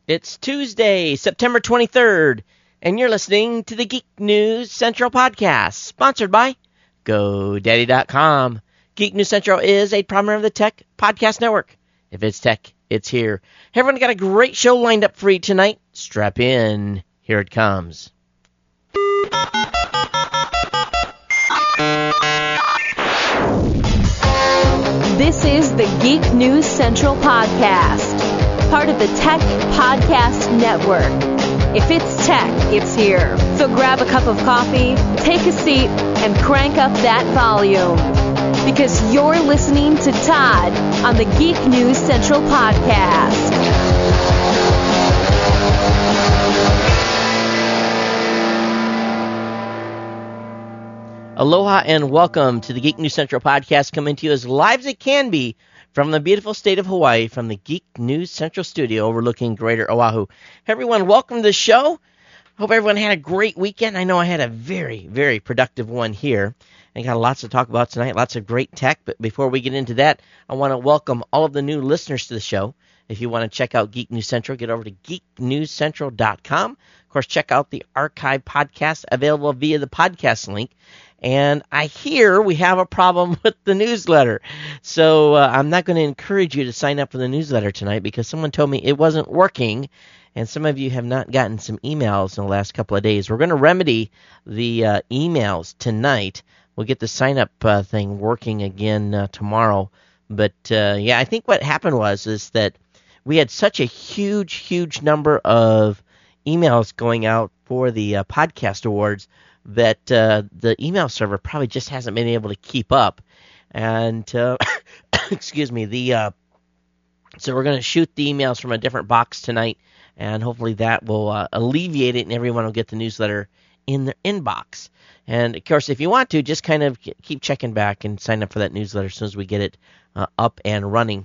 It's Tuesday, September 23rd, and you're listening to the Geek News Central podcast, sponsored by GoDaddy.com. Geek News Central is a promoter of the Tech Podcast Network. If it's tech, it's here. Hey, everyone, got a great show lined up for you tonight. Strap in. Here it comes. This is the Geek News Central podcast, part of the Tech Podcast Network. If it's tech, it's here. So grab a cup of coffee, take a seat, and crank up that volume. Because you're listening to Todd on the Geek News Central podcast. Aloha and welcome to the Geek News Central podcast, coming to you as live as it can be from the beautiful state of Hawaii, from the Geek News Central studio overlooking Greater Oahu. Hey everyone, welcome to the show. Hope everyone had a great weekend. I know I had a very, very productive one here. I got lots to talk about tonight, lots of great tech. But before we get into that, I want to welcome all of the new listeners to the show. If you want to check out Geek News Central, get over to geeknewscentral.com. Of course, check out the archive podcast available via the podcast link. And I hear we have a problem with the newsletter. So I'm not going to encourage you to sign up for the newsletter tonight because someone told me it wasn't working. And some of you have not gotten some emails in the last couple of days. We're going to remedy the emails tonight. We'll get the sign-up thing working again tomorrow. But, yeah, I think what happened is that we had such a huge number of emails going out for the podcast awards that the email server probably just hasn't been able to keep up. And, excuse me, so we're going to shoot the emails from a different box tonight, and hopefully that will alleviate it and everyone will get the newsletter in their inbox. And, of course, if you want to, just kind of keep checking back and sign up for that newsletter as soon as we get it up and running.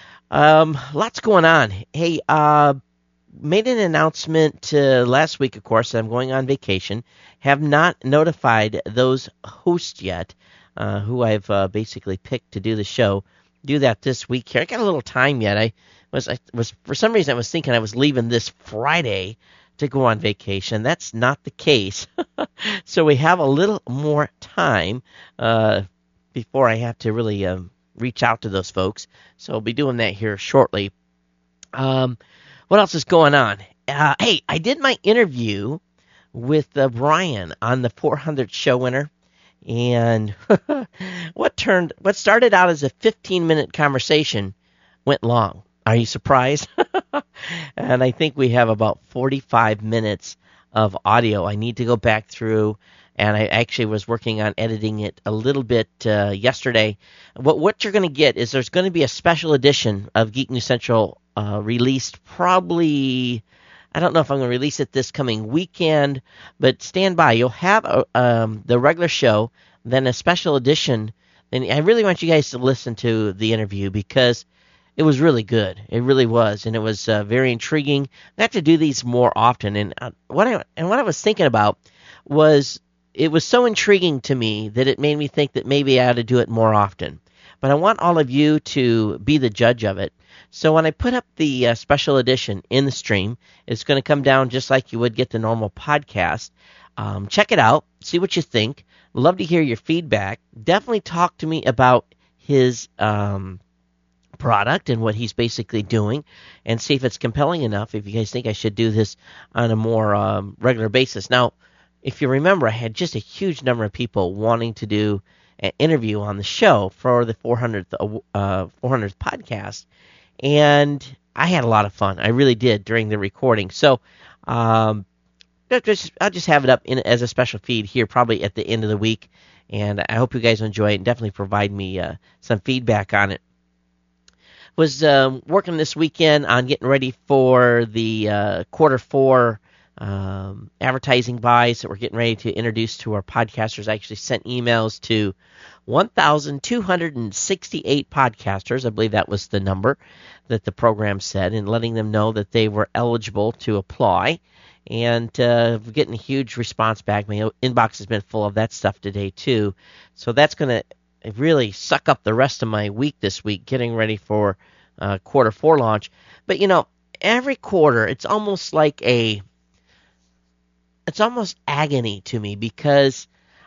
Lots going on. Hey, made an announcement last week, of course, that I'm going on vacation. Have not notified those hosts yet who I've basically picked to do the show. Do that this week here. I got a little time yet. I was for some reason I was thinking I was leaving this Friday to go on vacation. That's not the case. So we have a little more time before I have to really reach out to those folks. So I'll be doing that here shortly. What else is going on? Hey, I did my interview with Brian on the 400th show winner, and what started out as a 15-minute conversation went long. Are you surprised? And I think we have about 45 minutes of audio. I need to go back through, and I actually was working on editing it a little bit yesterday. What you're going to get is there's going to be a special edition of Geek News Central released probably, I don't know if I'm going to release it this coming weekend, but stand by. You'll have the regular show, then a special edition. And I really want you guys to listen to the interview because it was really good. It really was, and it was very intriguing. I have to do these more often. And what I was thinking about was it was so intriguing to me that it made me think that maybe I ought to do it more often. But I want all of you to be the judge of it. So when I put up the special edition in the stream, it's going to come down just like you would get the normal podcast. Check it out. See what you think. Love to hear your feedback. Definitely talk to me about his product and what he's basically doing, and see if it's compelling enough, if you guys think I should do this on a more regular basis. Now, if you remember, I had just a huge number of people wanting to do an interview on the show for the 400th podcast, and I had a lot of fun. I really did during the recording. So I'll just have it up as a special feed here probably at the end of the week, and I hope you guys enjoy it and definitely provide me some feedback on it. Was working this weekend on getting ready for the quarter 4 advertising buys that we're getting ready to introduce to our podcasters. I actually sent emails to 1,268 podcasters. I believe that was the number that the program said, and letting them know that they were eligible to apply. And getting a huge response back. My inbox has been full of that stuff today, too. So that's going to really suck up the rest of my week this week, getting ready for quarter 4 launch. But, you know, every quarter, it's almost like it's almost agony to me because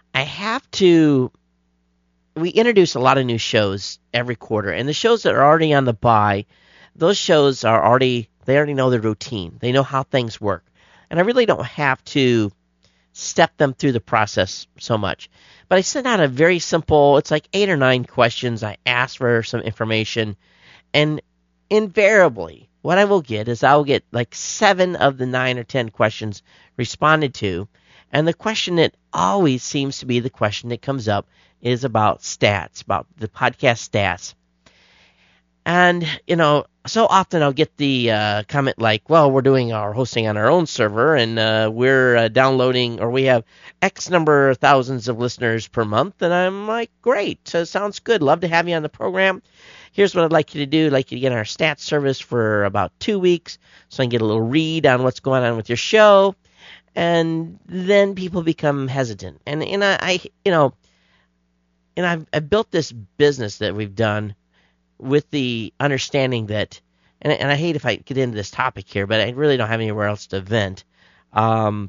we introduce a lot of new shows every quarter, and the shows that are already on the buy, those shows they already know the routine. They know how things work. And I really don't have to step them through the process so much. But I send out a very simple, it's like 8 or 9 questions. I ask for some information, and invariably, what I will get is I will get like 7 of the 9 or 10 questions responded to, and the question that always seems to be the question that comes up is about stats, about the podcast stats. And, so often I'll get the comment like, well, we're doing our hosting on our own server, and we're downloading, or we have X number of thousands of listeners per month. And I'm like, great, sounds good. Love to have you on the program. Here's what I'd like you to do. I'd like you to get on our stats service for about 2 weeks so I can get a little read on what's going on with your show. And then people become hesitant. And I've built this business that we've done with the understanding that, and I hate if I get into this topic here, but I really don't have anywhere else to vent. I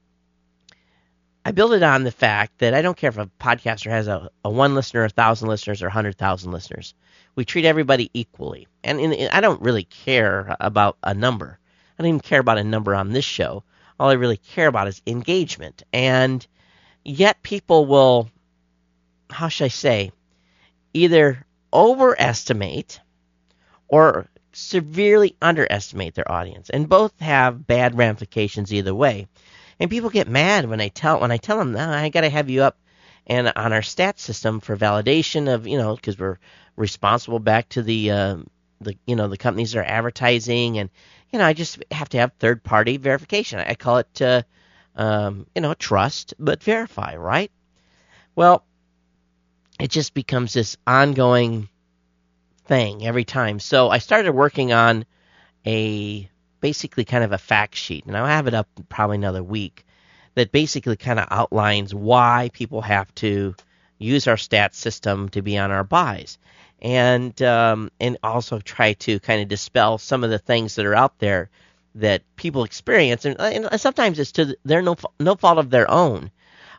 build it on the fact that I don't care if a podcaster has a 1 listener, 1,000 listeners, or 100,000 listeners. We treat everybody equally. And I don't really care about a number. I don't even care about a number on this show. All I really care about is engagement. And yet people will, how should I say, either overestimate or severely underestimate their audience. And both have bad ramifications either way. And people get mad when I tell them, no, I got to have you up and on our stats system for validation of, because we're responsible back to the companies that are advertising, and I just have to have third-party verification. I call it trust but verify, right? Well, it just becomes this ongoing thing every time. So I started working on basically kind of a fact sheet, and I'll have it up probably another week, that basically kind of outlines why people have to use our stats system to be on our buys, and also try to kind of dispel some of the things that are out there that people experience, and sometimes it's to their no fault of their own.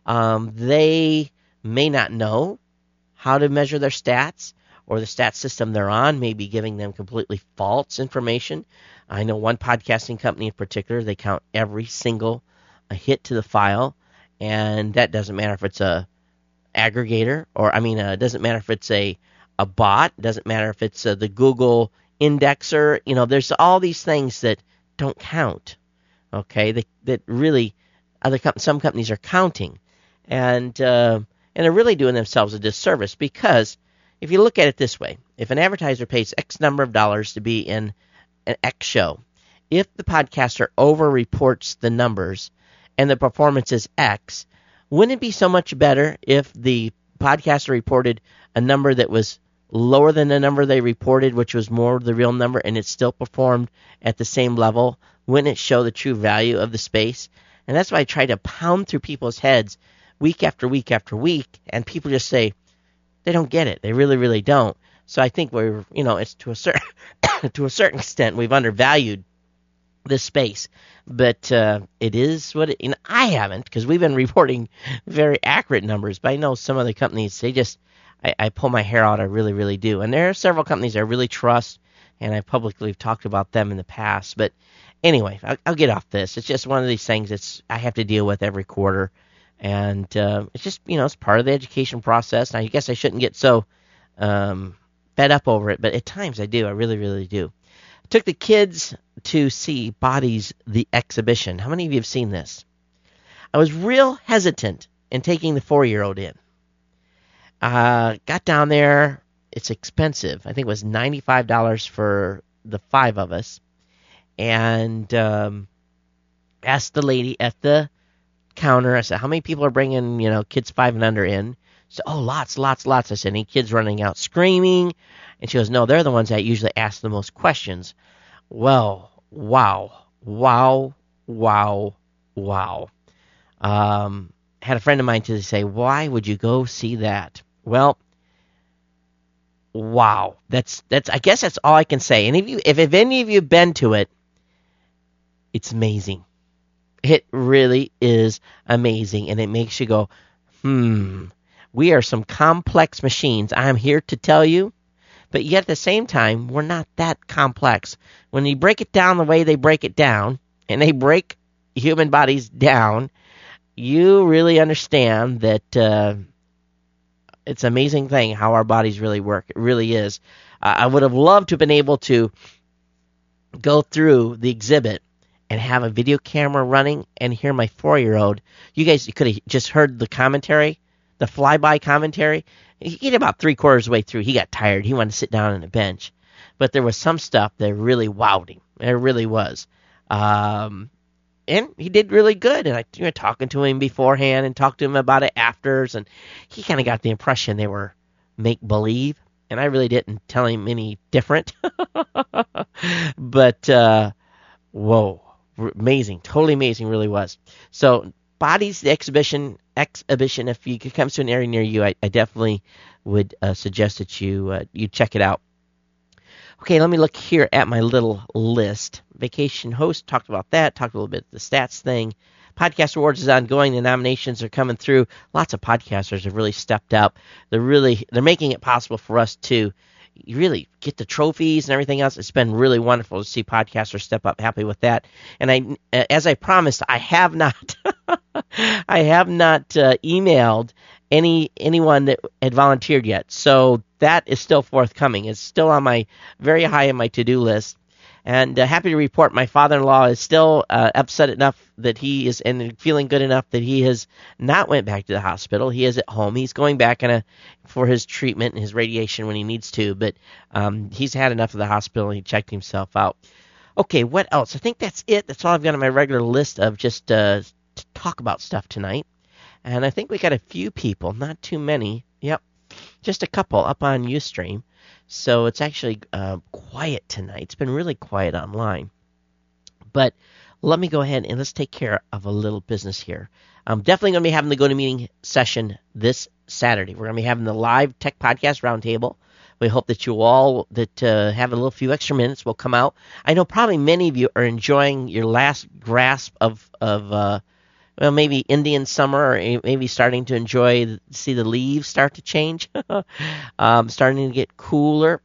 They may not know how to measure their stats, or the stats system they're on may be giving them completely false information. I know one podcasting company in particular, they count every single hit to the file, and that doesn't matter if it's a aggregator, or it doesn't matter if it's a bot, it doesn't matter if it's the Google indexer. There's all these things that don't count. Okay, that really some companies are counting, and they're really doing themselves a disservice, because if you look at it this way, if an advertiser pays X number of dollars to be in an X show, if the podcaster over-reports the numbers and the performance is X, wouldn't it be so much better if the podcaster reported a number that was lower than the number they reported, which was more the real number, and it still performed at the same level? Wouldn't it show the true value of the space? And that's why I try to pound through people's heads week after week after week, and people just say they don't get it. They really, really don't. So I think it's to a certain to a certain extent we've undervalued this space, but it is what it. I haven't, because we've been reporting very accurate numbers, but I know some other companies, they just, I pull my hair out. I really, really do. And there are several companies I really trust, and I publicly have talked about them in the past. But anyway, I'll get off this. It's just one of these things I have to deal with every quarter, and it's just it's part of the education process. And I guess I shouldn't get so fed up over it, but at times I do. I really, really do. I took the kids to see Bodies the Exhibition. How many of you have seen this? I was real hesitant in taking the 4-year-old in. Got down there. It's expensive. I think it was $95 for the 5 of us. And asked the lady at the counter, I said, how many people are bringing, kids 5 and under in? She said, oh, lots. I said, any kids running out screaming? And she goes, no, they're the ones that usually ask the most questions. Well, wow. Had a friend of mine to say, why would you go see that? Well, wow. That's I guess that's all I can say. And if any of you have been to it, It's amazing. It really is amazing, and it makes you go, we are some complex machines. I'm here to tell you, but yet at the same time, we're not that complex. When you break it down the way they break it down, and they break human bodies down, you really understand that it's an amazing thing how our bodies really work. It really is. I would have loved to have been able to go through the exhibit and have a video camera running and hear my 4-year-old. You guys could have just heard the commentary, the flyby commentary. He get about 3/4 of the way through. He got tired. He wanted to sit down on a bench. But there was some stuff that really wowed him. There really was. And he did really good. And I talking to him beforehand and talked to him about it afters. And he kind of got the impression they were make-believe. And I really didn't tell him any different. But, whoa. Amazing, totally amazing, really was. So, Bodies, the exhibition. If you could come to an area near you, I definitely would suggest that you check it out. Okay, let me look here at my little list. Vacation host, talked about that. Talked a little bit of the stats thing. Podcast Awards is ongoing. The nominations are coming through. Lots of podcasters have really stepped up. They're making it possible for us to really get the trophies and everything else. It's been really wonderful to see podcasters step up. Happy with that. And as I promised, I have not emailed anyone that had volunteered yet. So that is still forthcoming. It's still on my very high on my to-do list. And happy to report my father-in-law is still upset enough that he is, and feeling good enough that he has not went back to the hospital. He is at home. He's going back for his treatment and his radiation when he needs to, but he's had enough of the hospital and he checked himself out. Okay, what else? I think that's it. That's all I've got on my regular list of just to talk about stuff tonight. And I think we got a few people, not too many. Yep, just a couple up on Ustream. So it's actually quiet tonight. It's been really quiet online. But let me go ahead and let's take care of a little business here. I'm definitely going to be having the GoToMeeting session this Saturday. We're going to be having the live Tech Podcast Roundtable. We hope that you all that have a few extra minutes will come out. I know probably many of you are enjoying your last grasp of maybe Indian summer, or maybe starting to see the leaves start to change, starting to get cooler.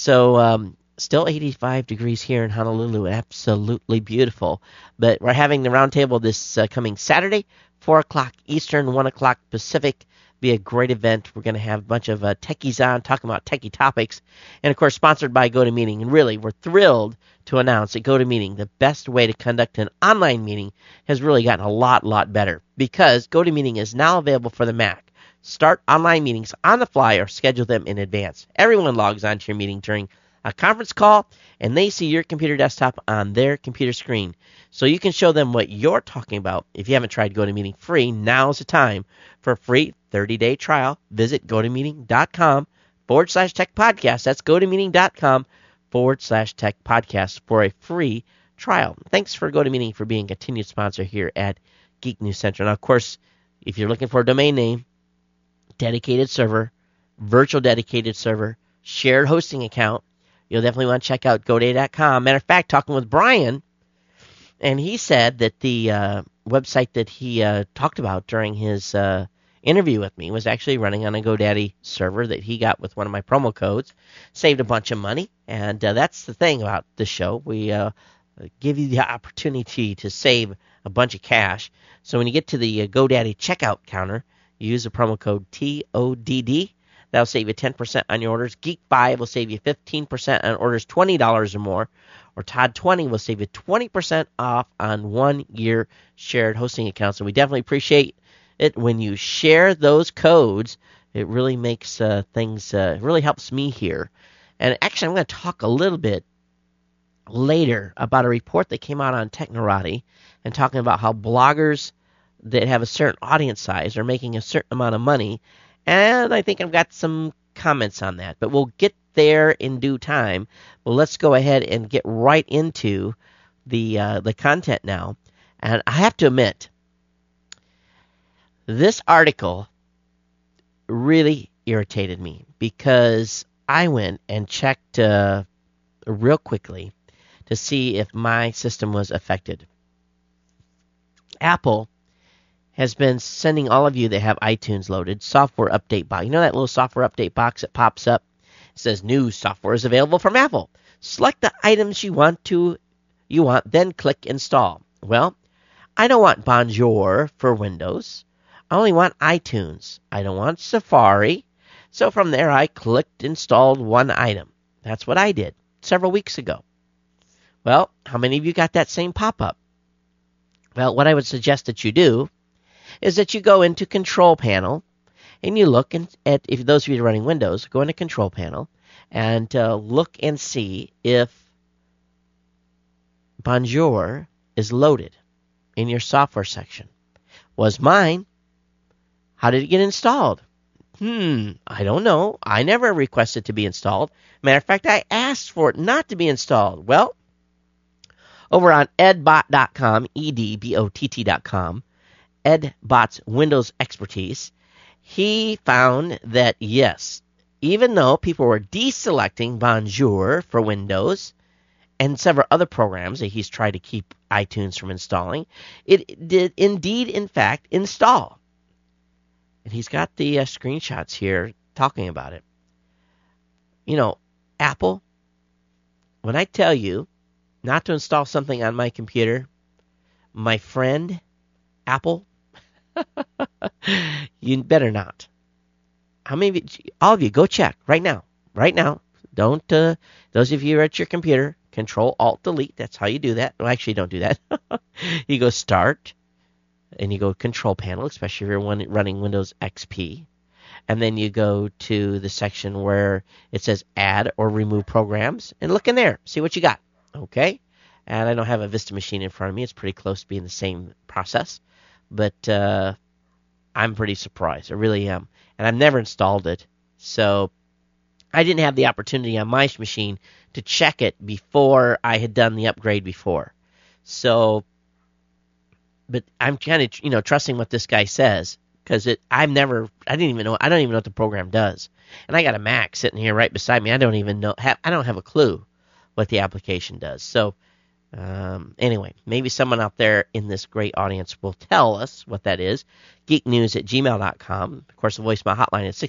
So still 85 degrees here in Honolulu, absolutely beautiful. But we're having the roundtable this coming Saturday, 4 o'clock Eastern, 1 o'clock Pacific. Be a great event. We're going to have a bunch of techies on talking about techie topics, and of course sponsored by GoToMeeting. And really, we're thrilled to announce that GoToMeeting, the best way to conduct an online meeting, has really gotten a lot better, because GoToMeeting is now available for the Mac. Start online meetings on the fly or schedule them in advance. Everyone logs onto your meeting during a conference call, and they see your computer desktop on their computer screen. So you can show them what you're talking about. If you haven't tried GoToMeeting free, now's the time. For a free 30-day trial, visit GoToMeeting.com/Tech Podcast. That's GoToMeeting.com/Tech Podcast for a free trial. Thanks for GoToMeeting for being a continued sponsor here at Geek News Central. Now, of course, if you're looking for a domain name, dedicated server, virtual dedicated server, shared hosting account, you'll definitely want to check out GoDaddy.com. Matter of fact, talking with Brian, and he said that the website that he talked about during his interview with me was actually running on a GoDaddy server that he got with one of my promo codes. Saved a bunch of money, and that's the thing about this show. We give you the opportunity to save a bunch of cash. So when you get to the GoDaddy checkout counter, you use the promo code TODD. That'll save you 10% on your orders. Geek5 will save you 15% on orders $20 or more. Or Todd20 will save you 20% off on 1-year shared hosting accounts. So we definitely appreciate it when you share those codes. It really makes things, really helps me here. And actually, I'm going to talk a little bit later about a report that came out on Technorati and talking about how bloggers that have a certain audience size are making a certain amount of money. And I think I've got some comments on that, but we'll get there in due time. Well, let's go ahead and get right into the content now. And I have to admit, this article really irritated me because I went and checked real quickly to see if my system was affected. Apple has been sending all of you that have iTunes loaded software update box. You know that little software update box that pops up? It says new software is available from Apple. Select the items you want, then click install. Well, I don't want Bonjour for Windows. I only want iTunes. I don't want Safari. So from there, I clicked installed one item. That's what I did several weeks ago. Well, how many of you got that same pop-up? Well, what I would suggest that you do is that you go into Control Panel and you look at, if those of you running Windows, go into Control Panel and look and see if Bonjour is loaded in your software section. Was mine. How did it get installed? I don't know. I never requested to be installed. Matter of fact, I asked for it not to be installed. Well, over on edbot.com, edbott.com, Edbot's Windows expertise, he found that, yes, even though people were deselecting Bonjour for Windows and several other programs that he's tried to keep iTunes from installing, it did indeed, in fact, install. And he's got the screenshots here talking about it. You know, Apple, when I tell you not to install something on my computer, my friend, Apple, you better not. How many of you, all of you, go check right now. Right now. Don't, those of you who are at your computer, Control-Alt-Delete. That's how you do that. Well, actually, don't do that. You go Start, and you go Control Panel, especially if you're running Windows XP. And then you go to the section where it says Add or Remove Programs, and look in there. See what you got. Okay? And I don't have a Vista machine in front of me. It's pretty close to being the same process. But I'm pretty surprised. I really am. And I've never installed it. So I didn't have the opportunity on my machine to check it before I had done the upgrade before. So, but I'm kind of, trusting what this guy says, because I don't even know what the program does. And I got a Mac sitting here right beside me. I don't even know, I don't have a clue what the application does. So, anyway, maybe someone out there in this great audience will tell us what that is. geeknews@gmail.com. Of course, the voicemail hotline is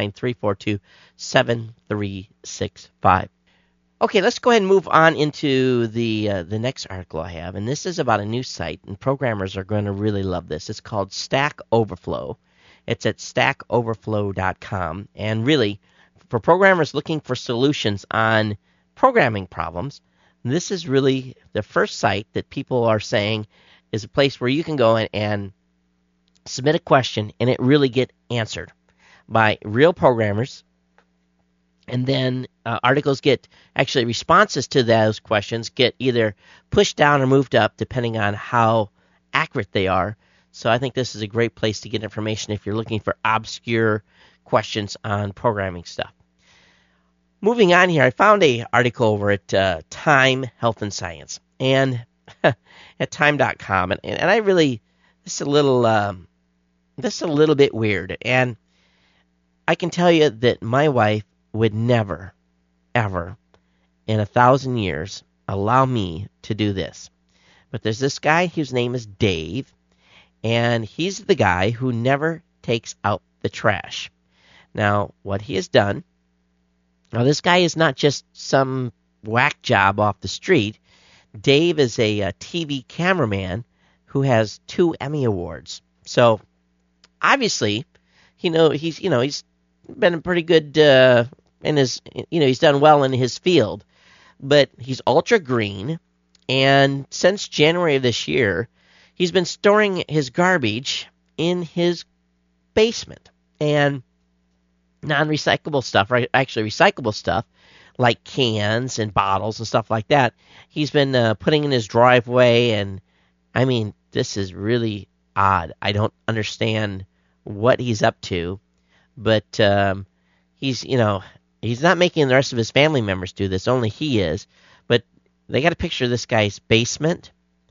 619-342-7365. Okay, let's go ahead and move on into the next article I have, and this is about a new site, and programmers are going to really love this. It's called Stack Overflow. It's at stackoverflow.com, and really, for programmers looking for solutions on programming problems, this is really the first site that people are saying is a place where you can go and submit a question and it really get answered by real programmers. And then responses to those questions get either pushed down or moved up depending on how accurate they are. So I think this is a great place to get information if you're looking for obscure questions on programming stuff. Moving on here, I found an article over at Time, Health and Science, and at time.com, and I really, this is a little bit weird, and I can tell you that my wife would never, ever, in 1,000 years, allow me to do this. But there's this guy whose name is Dave, and he's the guy who never takes out the trash. Now, what he has done, now this guy is not just some whack job off the street. Dave is a TV cameraman who has 2 Emmy Awards. So, obviously, he's been pretty good in his, he's done well in his field, but he's ultra green, and since January of this year, he's been storing his garbage in his basement, and non-recyclable stuff, right? Actually, recyclable stuff like cans and bottles and stuff like that, he's been putting in his driveway, and I mean, this is really odd. I don't understand what he's up to, but he's not making the rest of his family members do this. Only he is. But they got a picture of this guy's basement.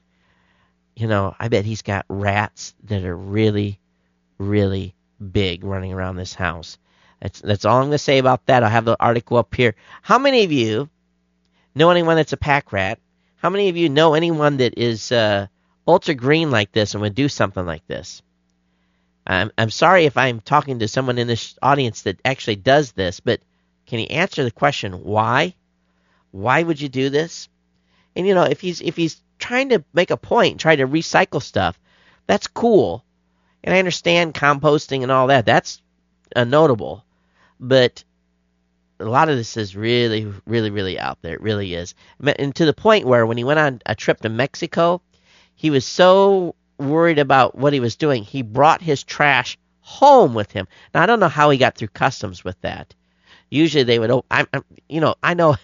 I bet he's got rats that are really, really big running around this house. That's all I'm going to say about that. I'll have the article up here. How many of you know anyone that's a pack rat? How many of you know anyone that is ultra green like this and would do something like this. I'm sorry if I'm talking to someone in this audience that actually does this, but can you answer the question, why? Why would you do this? And if he's trying to make a point, try to recycle stuff, that's cool. And I understand composting and all that. That's notable. But a lot of this is really, really, really out there. It really is. And to the point where when he went on a trip to Mexico, he was so worried about what he was doing, he brought his trash home with him. Now, I don't know how he got through customs with that. Usually they would, I know,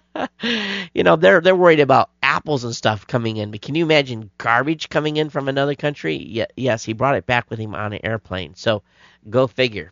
they're worried about apples and stuff coming in. But can you imagine garbage coming in from another country? Yes, he brought it back with him on an airplane. So go figure.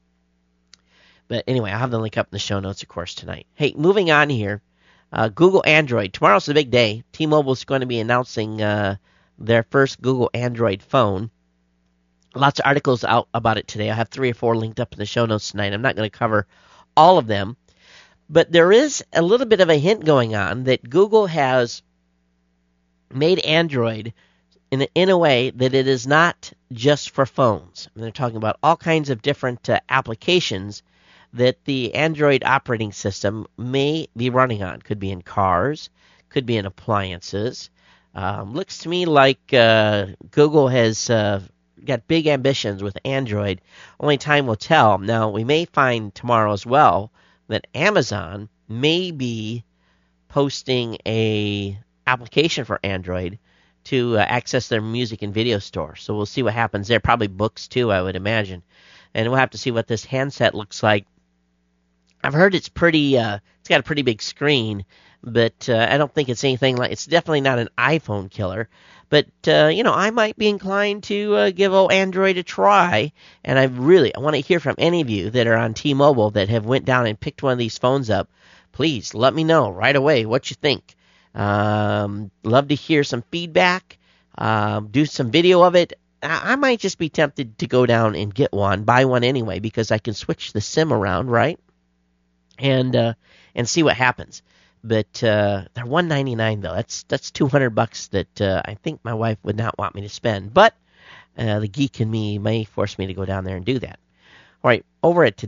But anyway, I'll have the link up in the show notes, of course, tonight. Hey, moving on here. Google Android. Tomorrow's the big day. T-Mobile is going to be announcing their first Google Android phone. Lots of articles out about it today. I have 3 or 4 linked up in the show notes tonight. I'm not going to cover all of them. But there is a little bit of a hint going on that Google has made Android in a way that it is not just for phones. And they're talking about all kinds of different applications that the Android operating system may be running on. Could be in cars, could be in appliances. Looks to me like Google has got big ambitions with Android. Only time will tell. Now, we may find tomorrow as well that Amazon may be posting a application for Android to access their music and video store. So we'll see what happens there. Probably books too, I would imagine. And we'll have to see what this handset looks like. I've heard it's pretty. It's got a pretty big screen, but I don't think it's anything like. It's definitely not an iPhone killer. But I might be inclined to give old Android a try. And I want to hear from any of you that are on T-Mobile that have went down and picked one of these phones up. Please let me know right away what you think. Love to hear some feedback. Do some video of it. I might just be tempted to go down and get one, buy one anyway, because I can switch the SIM around, right? And see what happens. But they're $199 though. That's $200 that I think my wife would not want me to spend. But the geek in me may force me to go down there and do that. All right, over at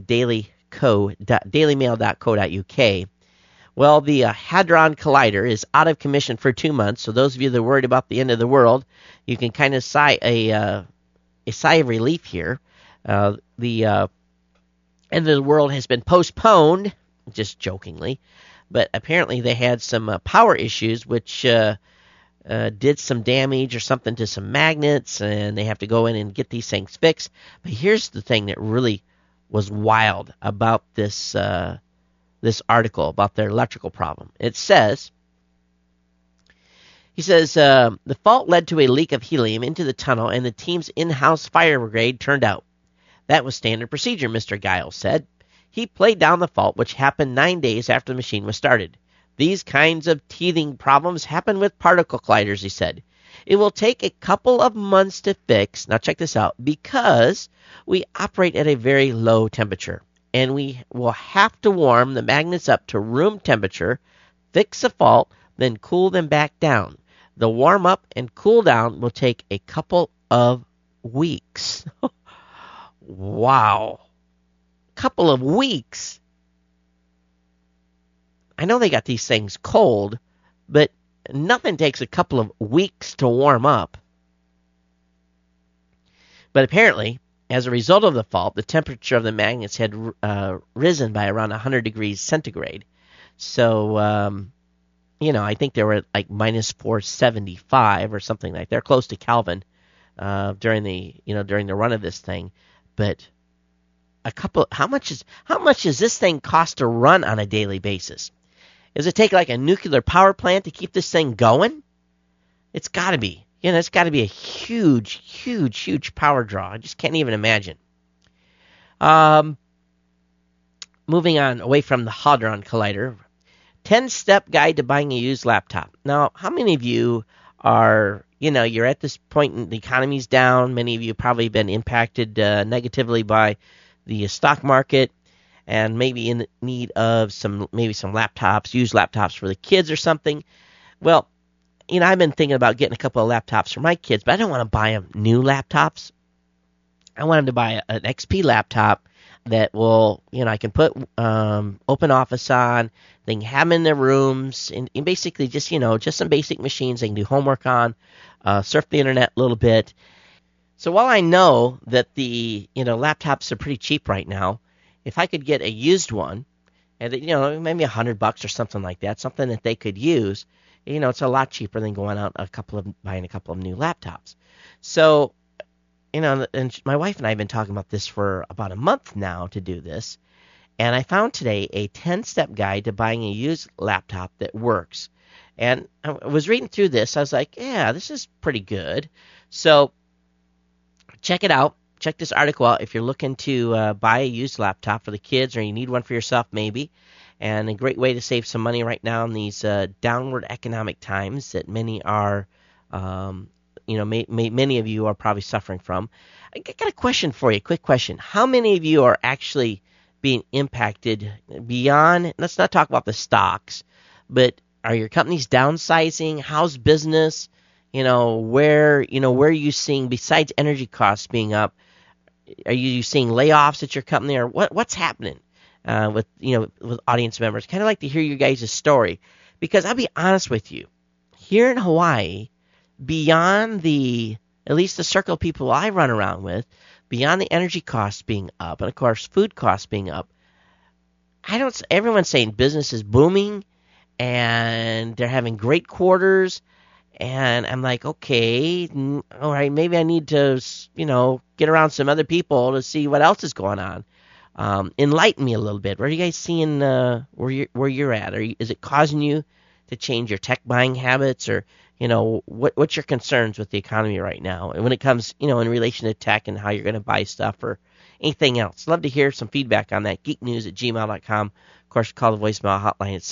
dailymail.co.uk. Well, the Hadron Collider is out of commission for 2 months. So those of you that are worried about the end of the world, you can kind of sigh a sigh of relief here. The end of the world has been postponed, just jokingly. But apparently they had some power issues, which did some damage or something to some magnets, and they have to go in and get these things fixed. But here's the thing that really was wild about this article, about their electrical problem. It says, the fault led to a leak of helium into the tunnel, and the team's in-house fire brigade turned out. That was standard procedure, Mr. Giles said. He played down the fault, which happened 9 days after the machine was started. These kinds of teething problems happen with particle colliders, he said. It will take a couple of months to fix. Now check this out. Because we operate at a very low temperature, and we will have to warm the magnets up to room temperature, fix the fault, then cool them back down. The warm up and cool down will take a couple of weeks. Wow. Couple of weeks. I know they got these things cold, but nothing takes a couple of weeks to warm up. But apparently, as a result of the fault, the temperature of the magnets had risen by around 100 degrees centigrade. So, I think they were at like minus 475 or something like that. They're close to Kelvin during the run of this thing. But how much does this thing cost to run on a daily basis? Does it take like a nuclear power plant to keep this thing going? It's got to be. It's got to be a huge, huge, huge power draw. I just can't even imagine. Moving on away from the Hadron Collider, 10-step guide to buying a used laptop. Now, how many of you are, you're at this point in the economy's down. Many of you have probably been impacted negatively by the stock market, and maybe in need of some laptops, used laptops for the kids or something. Well, I've been thinking about getting a couple of laptops for my kids, but I don't want to buy them new laptops. I want them to buy an XP laptop that will, I can put Open Office on. They can have them in their rooms, and basically just some basic machines they can do homework on, surf the internet a little bit. So while I know that the laptops are pretty cheap right now, if I could get a used one, and maybe $100 or something like that, something that they could use, it's a lot cheaper than going out buying a couple of new laptops. So, and my wife and I have been talking about this for about a month now to do this, and I found today a 10-step guide to buying a used laptop that works. And I was reading through this. I was like, yeah, this is pretty good. So check it out. Check this article out if you're looking to buy a used laptop for the kids, or you need one for yourself maybe. And a great way to save some money right now in these downward economic times that many are, many of you are probably suffering from. I got a question for you, quick question. How many of you are actually being impacted beyond, let's not talk about the stocks, but are your companies downsizing? How's business? Where are you seeing, besides energy costs being up, are you seeing layoffs at your company, or what's happening with audience members? Kind of like to hear you guys' story, because I'll be honest with you, here in Hawaii, beyond at least the circle of people I run around with, beyond the energy costs being up, and of course food costs being up, everyone's saying business is booming and they're having great quarters. And I'm like, okay, all right, maybe I need to, get around some other people to see what else is going on. Enlighten me a little bit. Where are you guys seeing where you're at? Is it causing you to change your tech buying habits, or what's your concerns with the economy right now? And when it comes, in relation to tech and how you're going to buy stuff or anything else, love to hear some feedback on that. geeknews@gmail.com. Of course, call the voicemail hotline at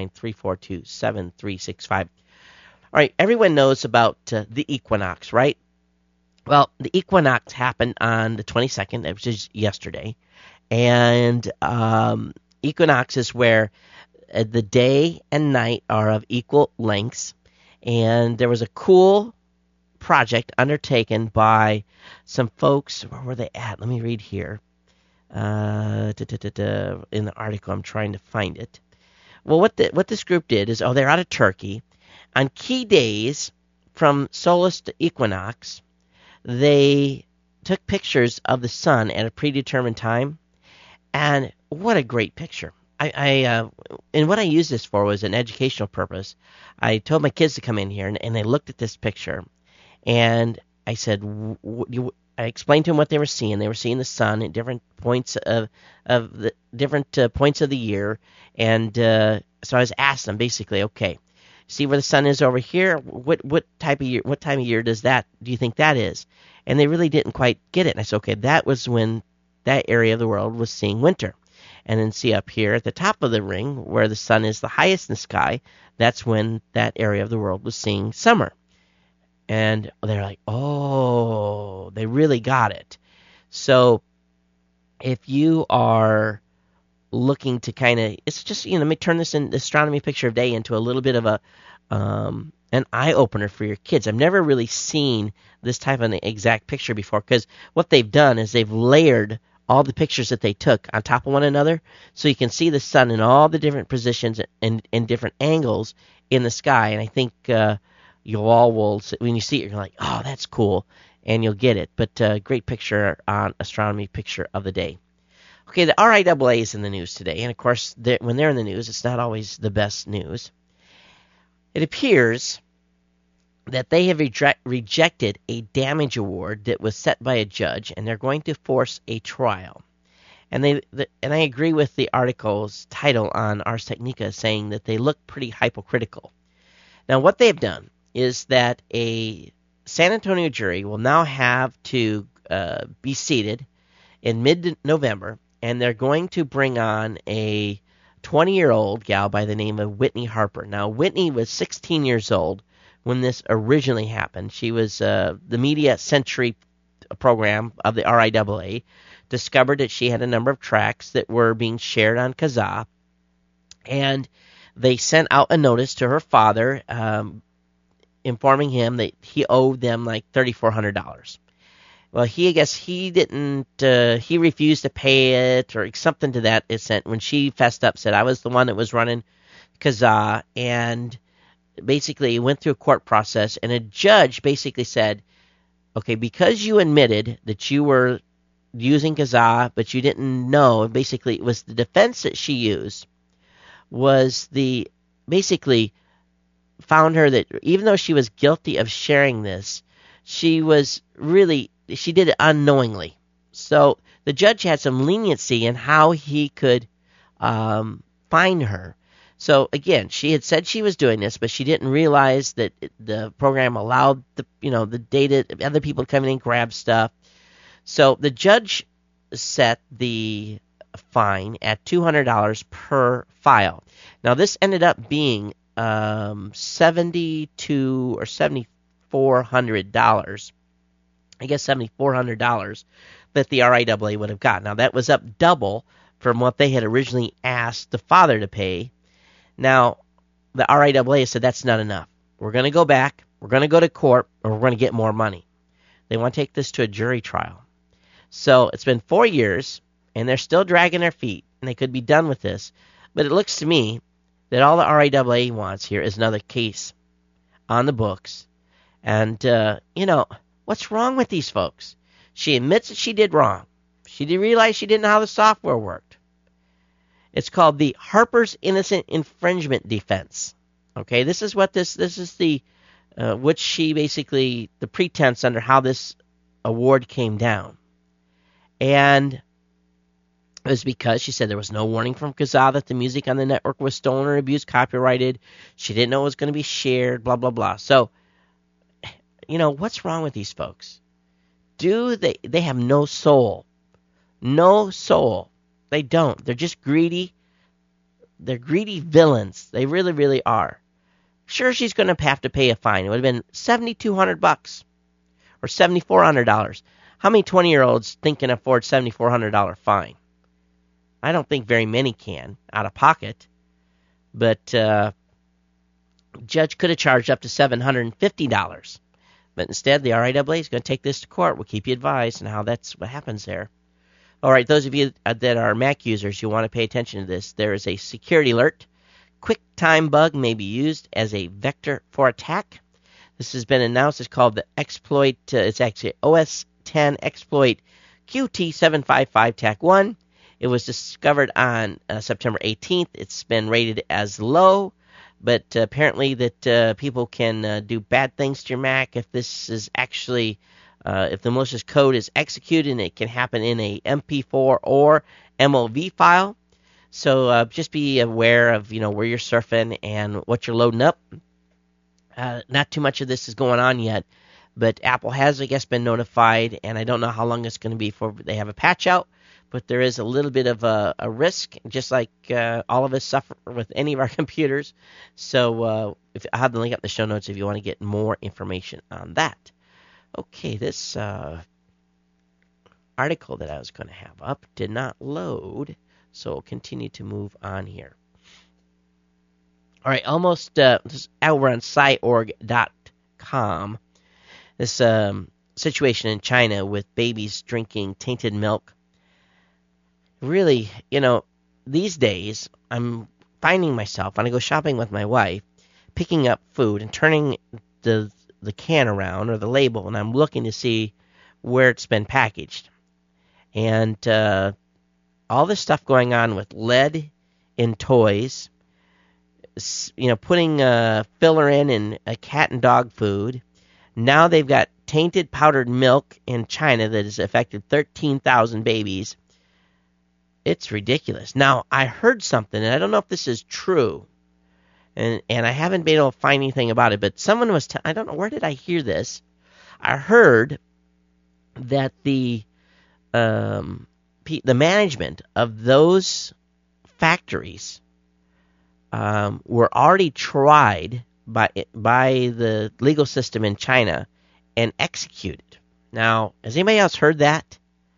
619-342-7365. All right, everyone knows about the equinox, right? Well, the equinox happened on the 22nd, which is yesterday. And equinox is where the day and night are of equal lengths. And there was a cool project undertaken by some folks. Where were they at? Let me read here. In the article, I'm trying to find it. Well, what this group did is, they're out of Turkey. On key days from solstice to equinox, they took pictures of the sun at a predetermined time, and what a great picture. And what I used this for was an educational purpose. I told my kids to come in here, and they looked at this picture, and I said, I explained to them what they were seeing. They were seeing the sun at different points of the different points of the year, and so I was asking them basically, okay, see where the sun is over here? What time of year do you think that is? And they really didn't quite get it. And I said, okay, that was when that area of the world was seeing winter. And then see up here at the top of the ring, where the sun is the highest in the sky, that's when that area of the world was seeing summer. And they're like, oh, they really got it. So if you are looking to kind of, it's just, let me turn this astronomy picture of day into a little bit of an eye-opener for your kids. I've never really seen this type of an exact picture before, because what they've done is they've layered all the pictures that they took on top of one another, so you can see the sun in all the different positions and different angles in the sky. And I think you all will, when you see it, you're like, oh, that's cool, and you'll get it. But great picture on astronomy picture of the day. Okay, the RIAA is in the news today, and of course, when they're in the news, it's not always the best news. It appears that they have rejected a damage award that was set by a judge, and they're going to force a trial. And I agree with the article's title on Ars Technica, saying that they look pretty hypocritical. Now, what they've done is that a San Antonio jury will now have to be seated in mid-November, and they're going to bring on a 20-year-old gal by the name of Whitney Harper. Now, Whitney was 16 years old when this originally happened. She was the Media Century program of the RIAA, discovered that she had a number of tracks that were being shared on Kazaa, and they sent out a notice to her father informing him that he owed them like $3,400. Well, I guess he didn't, he refused to pay it or something to that extent when she fessed up, said, I was the one that was running Kazaa, and basically went through a court process, and a judge basically said, okay, because you admitted that you were using Kazaa, but you didn't know, basically it was the defense that she used, basically found her that even though she was guilty of sharing this, she did it unknowingly. So the judge had some leniency in how he could fine her. So again, she had said she was doing this, but she didn't realize that the program allowed the data, other people to come in and grab stuff. So the judge set the fine at $200 per file. Now this ended up being $7,200 or $7,400. I guess $7,400 that the RIAA would have gotten. Now that was up double from what they had originally asked the father to pay. Now the RIAA said that's not enough. We're going to go back. We're going to go to court, or we're going to get more money. They want to take this to a jury trial. So it's been 4 years, and they're still dragging their feet, and they could be done with this. But it looks to me that all the RIAA wants here is another case on the books. And, what's wrong with these folks? She admits that she did wrong. She did realize she didn't know how the software worked. It's called the Harper's Innocent Infringement Defense. Okay, this is what this is the, which she basically, the pretense under how this award came down. And it was because she said there was no warning from Kazaa that the music on the network was stolen or abused, copyrighted. She didn't know it was going to be shared, blah, blah, blah. So, what's wrong with these folks? They have no soul. No soul. They don't. They're just greedy. They're greedy villains. They really, really are. Sure, she's going to have to pay a fine. It would have been $7,200 or $7,400. How many 20-year-olds think can afford $7,400 fine? I don't think very many can, out of pocket. But judge could have charged up to $750. But instead, the RIAA is going to take this to court. We'll keep you advised on how that's what happens there. All right, those of you that are Mac users, you want to pay attention to this. There is a security alert. QuickTime bug may be used as a vector for attack. This has been announced. It's called the exploit. It's actually OS 10 exploit QT755 TAC1. It was discovered on September 18th. It's been rated as low, but apparently that people can do bad things to your Mac if this is actually, if the malicious code is executed, and it can happen in a MP4 or MOV file. So just be aware of where you're surfing and what you're loading up. Not too much of this is going on yet, but Apple has, I guess, been notified, and I don't know how long it's going to be before they have a patch out. But there is a little bit of a risk, just like all of us suffer with any of our computers. So I'll have the link up in the show notes if you want to get more information on that. Okay, this article that I was going to have up did not load, so we'll continue to move on here. All right, almost over on sciorg.com. This situation in China with babies drinking tainted milk. Really, these days I'm finding myself, when I go shopping with my wife, picking up food and turning the can around or the label, and I'm looking to see where it's been packaged. And all this stuff going on with lead in toys, putting filler in cat and dog food. Now they've got tainted powdered milk in China that has affected 13,000 babies. It's ridiculous. Now, I heard something, and I don't know if this is true, and I haven't been able to find anything about it, but someone was I don't know, where did I hear this? I heard that the management of those factories were already tried by the legal system in China and executed. Now, has anybody else heard that?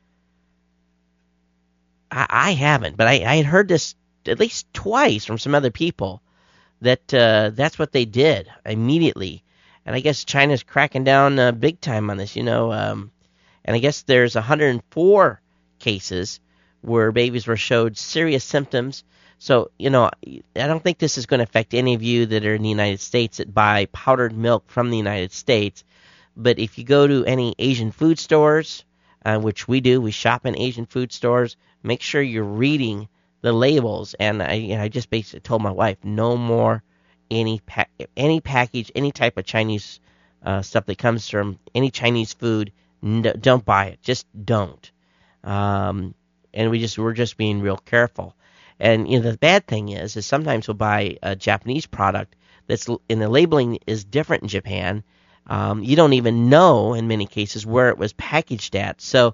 I haven't, but I had heard this at least twice from some other people that that's what they did immediately. And I guess China's cracking down big time on this, and I guess there's 104 cases where babies were showed serious symptoms. So, I don't think this is going to affect any of you that are in the United States that buy powdered milk from the United States. But if you go to any Asian food stores, which we do, we shop in Asian food stores, make sure you're reading the labels. And I just basically told my wife, no more any package, any type of Chinese stuff that comes from any Chinese food. Don't buy it. Just don't. And we're just being real careful. And the bad thing is sometimes we'll buy a Japanese product that's in the labeling is different in Japan. You don't even know in many cases where it was packaged at. So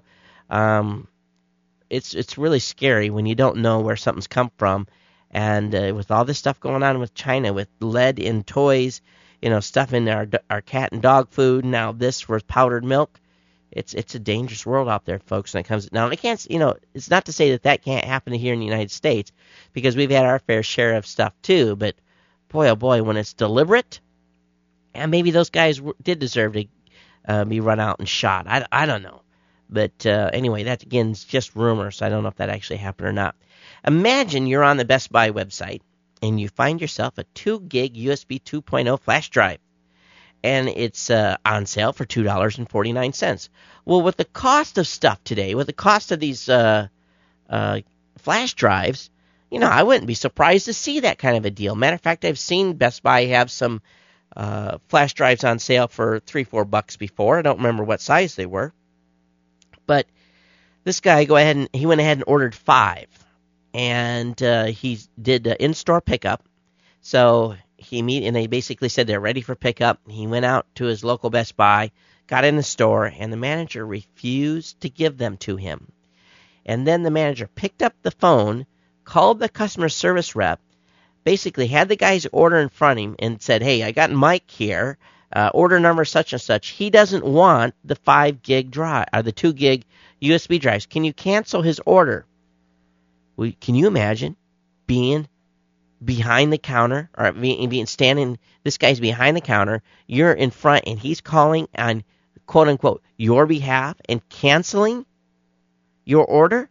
it's really scary when you don't know where something's come from. And with all this stuff going on with China, with lead in toys, stuff in our cat and dog food. Now this was powdered milk. It's a dangerous world out there, folks. When it comes now, I can't. It's not to say that can't happen here in the United States, because we've had our fair share of stuff too. But boy, oh boy, when it's deliberate, and maybe those guys did deserve to be run out and shot. I don't know. But anyway, that again is just rumors. So I don't know if that actually happened or not. Imagine you're on the Best Buy website and you find yourself a 2 gig USB 2.0 flash drive. And it's on sale for $2.49. Well, with the cost of stuff today, with the cost of these flash drives, I wouldn't be surprised to see that kind of a deal. Matter of fact, I've seen Best Buy have some flash drives on sale for $3-4 before. I don't remember what size they were. But this guy he went ahead and ordered 5. And he did in-store pickup. So and they basically said they're ready for pickup. He went out to his local Best Buy, got in the store, and the manager refused to give them to him. And then the manager picked up the phone, called the customer service rep, basically had the guy's order in front of him and said, hey, I got Mike here, order number such and such. He doesn't want the 5 gig drive, or the 2 gig USB drives. Can you cancel his order? Can you imagine being behind the counter, or being standing, this guy's behind the counter, you're in front, and he's calling on quote unquote your behalf and canceling your order?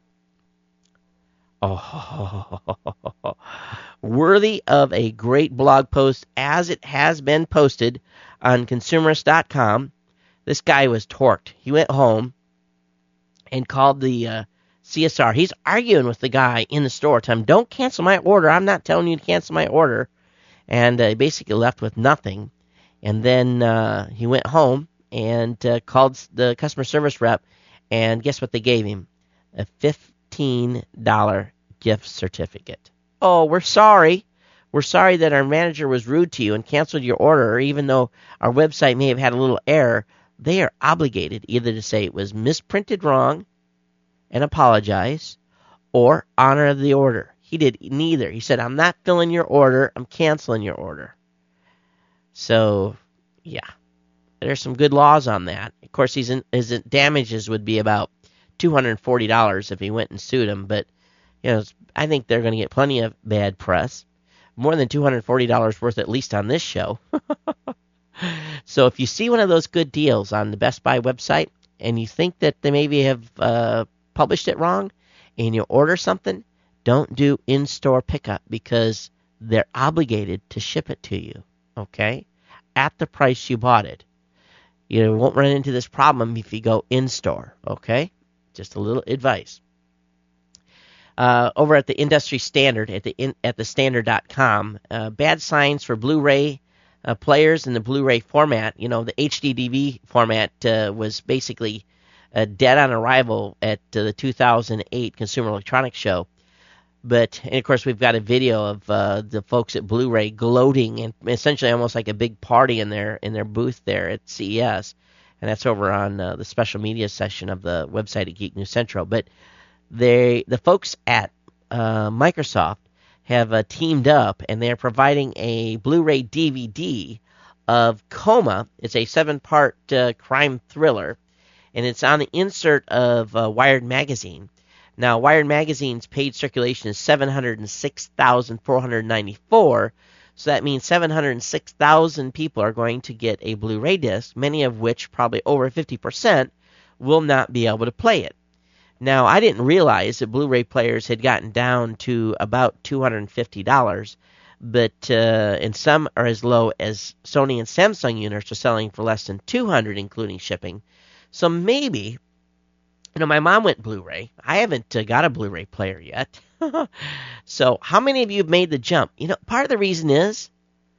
Oh, worthy of a great blog post, as it has been posted on consumerist.com. This guy was torqued. He went home and called the CSR. He's arguing with the guy in the store, telling him, don't cancel my order. I'm not telling you to cancel my order. And he basically left with nothing. And then he went home and called the customer service rep, and guess what they gave him? A $15 gift certificate. Oh, we're sorry. We're sorry that our manager was rude to you and canceled your order, or even though our website may have had a little error, they are obligated either to say it was misprinted wrong and apologize, or honor the order. He did neither. He said, I'm not filling your order, I'm canceling your order. So, yeah, there's some good laws on that. Of course, his damages would be about $240 if he went and sued him, but I think they're going to get plenty of bad press. More than $240 worth at least on this show. So if you see one of those good deals on the Best Buy website and you think that they maybe have published it wrong and you order something, don't do in-store pickup, because they're obligated to ship it to you, okay, at the price you bought it. You won't run into this problem if you go in-store, okay? Just a little advice. Over at the Industry Standard, at the standard.com, bad signs for Blu-ray players in the Blu-ray format. The HD DVD format was basically dead on arrival at the 2008 Consumer Electronics Show. And of course, we've got a video of the folks at Blu-ray gloating, and essentially almost like a big party in their booth there at CES. And that's over on the special media section of the website at Geek News Central. But the folks at Microsoft have teamed up, and they're providing a Blu-ray DVD of Coma. It's a 7-part crime thriller, and it's on the insert of Wired Magazine. Now, Wired Magazine's paid circulation is 706,494, So that means 706,000 people are going to get a Blu-ray disc, many of which, probably over 50%, will not be able to play it. Now, I didn't realize that Blu-ray players had gotten down to about $250, but and some are as low as Sony and Samsung units are selling for less than $200, including shipping. So maybe, my mom went Blu-ray. I haven't got a Blu-ray player yet. So how many of you have made the jump? Part of the reason is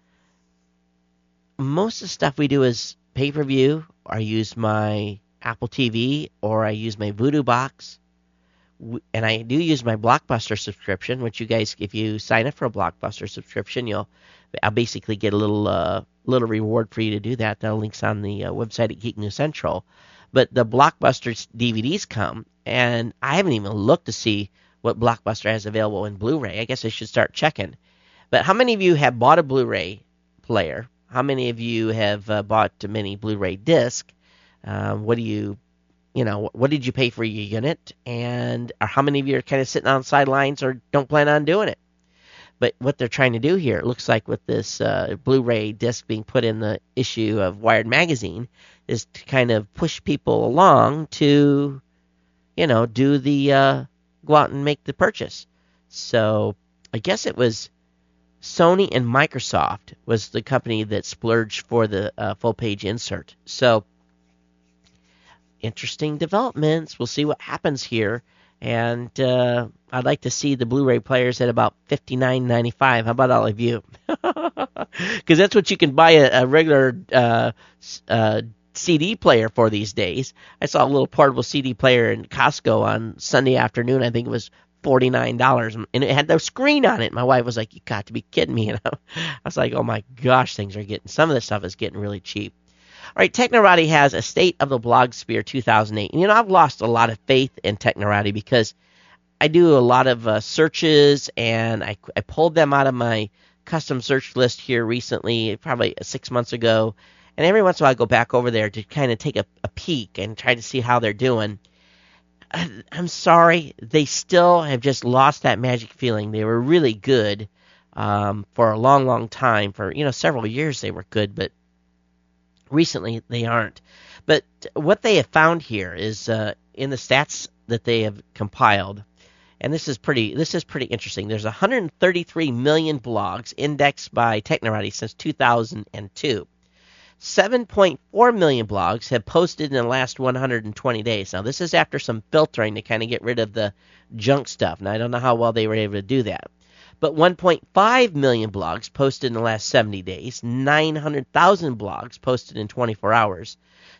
most of the stuff we do is pay-per-view. I use my Apple TV or I use my Vudu box. And I do use my Blockbuster subscription, which you guys, if you sign up for a Blockbuster subscription, I'll basically get a little reward for you to do that. The link's on the website at Geek News Central. But the Blockbuster DVDs come, and I haven't even looked to see what Blockbuster has available in Blu-ray. I guess I should start checking. But how many of you have bought a Blu-ray player? How many of you have bought a mini Blu-ray disc? What did you pay for your unit? And how many of you are kind of sitting on the sidelines or don't plan on doing it? But what they're trying to do here, it looks like with this Blu-ray disc being put in the issue of Wired Magazine, is to kind of push people along to, do the go out and make the purchase. So I guess it was Sony and Microsoft was the company that splurged for the full-page insert. So interesting developments. We'll see what happens here. And I'd like to see the Blu-ray players at about $59.95. How about all of you? Because that's what you can buy a regular CD player for these days. I saw a little portable CD player in Costco on Sunday afternoon. I think it was $49, and it had the screen on it. My wife was like, "You got to be kidding me!" I was like, "Oh my gosh, some of this stuff is getting really cheap." All right, Technorati has a State of the Blogsphere 2008. And I've lost a lot of faith in Technorati because I do a lot of searches, and I pulled them out of my custom search list here recently, probably 6 months ago. And every once in a while I go back over there to kind of take a peek and try to see how they're doing. I'm sorry, they still have just lost that magic feeling. They were really good for a long, long time. For several years they were good, but recently they aren't. But what they have found here is in the stats that they have compiled, and this is pretty interesting. There's 133 million blogs indexed by Technorati since 2002. 7.4 million blogs have posted in the last 120 days. Now, this is after some filtering to kind of get rid of the junk stuff. Now, I don't know how well they were able to do that. But 1.5 million blogs posted in the last 70 days. 900,000 blogs posted in 24 hours.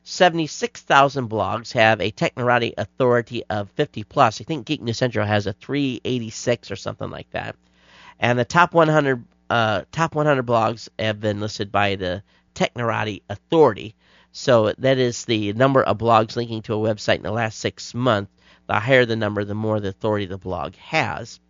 76,000 blogs have a Technorati authority of 50 plus. I think Geek News Central has a 386 or something like that. And the top 100 blogs have been listed by the Technorati Authority. So that is the number of blogs linking to a website in the last 6 months. The higher the number, the more the authority the blog has.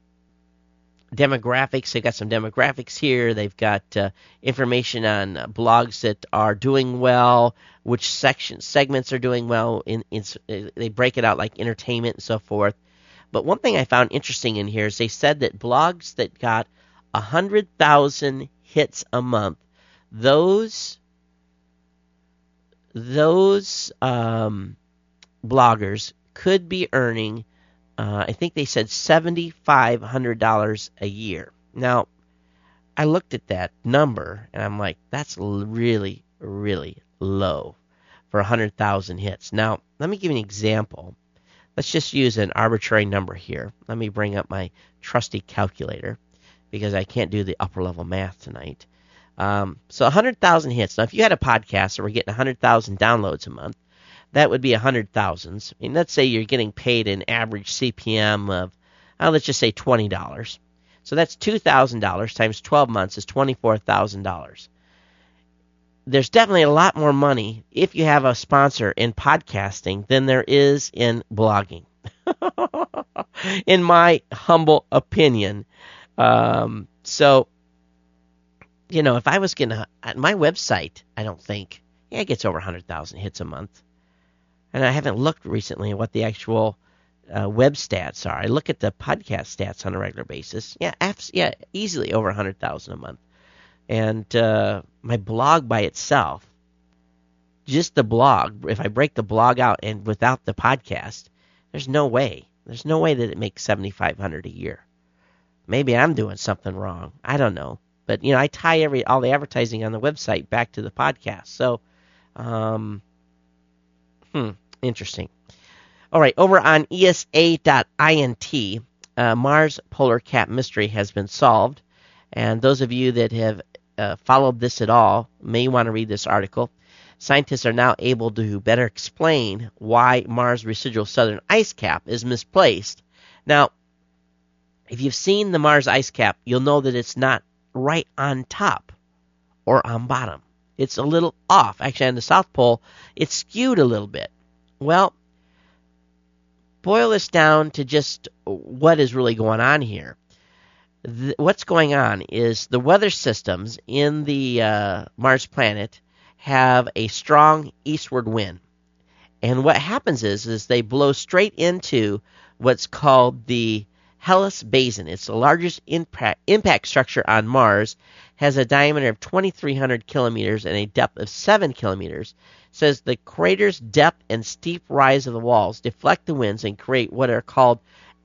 Demographics, they've got some demographics here. They've got information on blogs that are doing well, which segments are doing well. They break it out like entertainment and so forth. But one thing I found interesting in here is they said that blogs that got 100,000 hits a month, those bloggers could be earning, I think they said $7,500 a year. Now, I looked at that number, and I'm like, that's really, really low for 100,000 hits. Now, let me give you an example. Let's just use an arbitrary number here. Let me bring up my trusty calculator because I can't do the upper-level math tonight. So 100,000 hits. Now, if you had a podcast that were getting 100,000 downloads a month, that would be 100,000. I mean, let's say you're getting paid an average CPM of, let's just say $20. So that's $2,000 times 12 months is $24,000. There's definitely a lot more money if you have a sponsor in podcasting than there is in blogging, in my humble opinion. So, if I was going to, my website, I don't think, it gets over 100,000 hits a month. And I haven't looked recently at what the actual web stats are. I look at the podcast stats on a regular basis. Yeah, easily over 100,000 a month. And my blog by itself, just the blog, if I break the blog out and without the podcast, there's no way. There's no way that it makes $7,500 a year. Maybe I'm doing something wrong. I don't know. But, I tie all the advertising on the website back to the podcast. So, interesting. All right, over on ESA.int, Mars polar cap mystery has been solved. And those of you that have followed this at all may want to read this article. Scientists are now able to better explain why Mars' residual southern ice cap is misplaced. Now, if you've seen the Mars ice cap, you'll know that it's not right on top or on bottom. It's a little off. Actually, on the South Pole, it's skewed a little bit. Well, boil this down to just what is really going on here. What's going on is the weather systems in the Mars planet have a strong eastward wind. And what happens is they blow straight into what's called the Hellas Basin. It's the largest impact structure on Mars, has a diameter of 2,300 kilometers and a depth of 7 kilometers. It says the crater's depth and steep rise of the walls deflect the winds and create what are called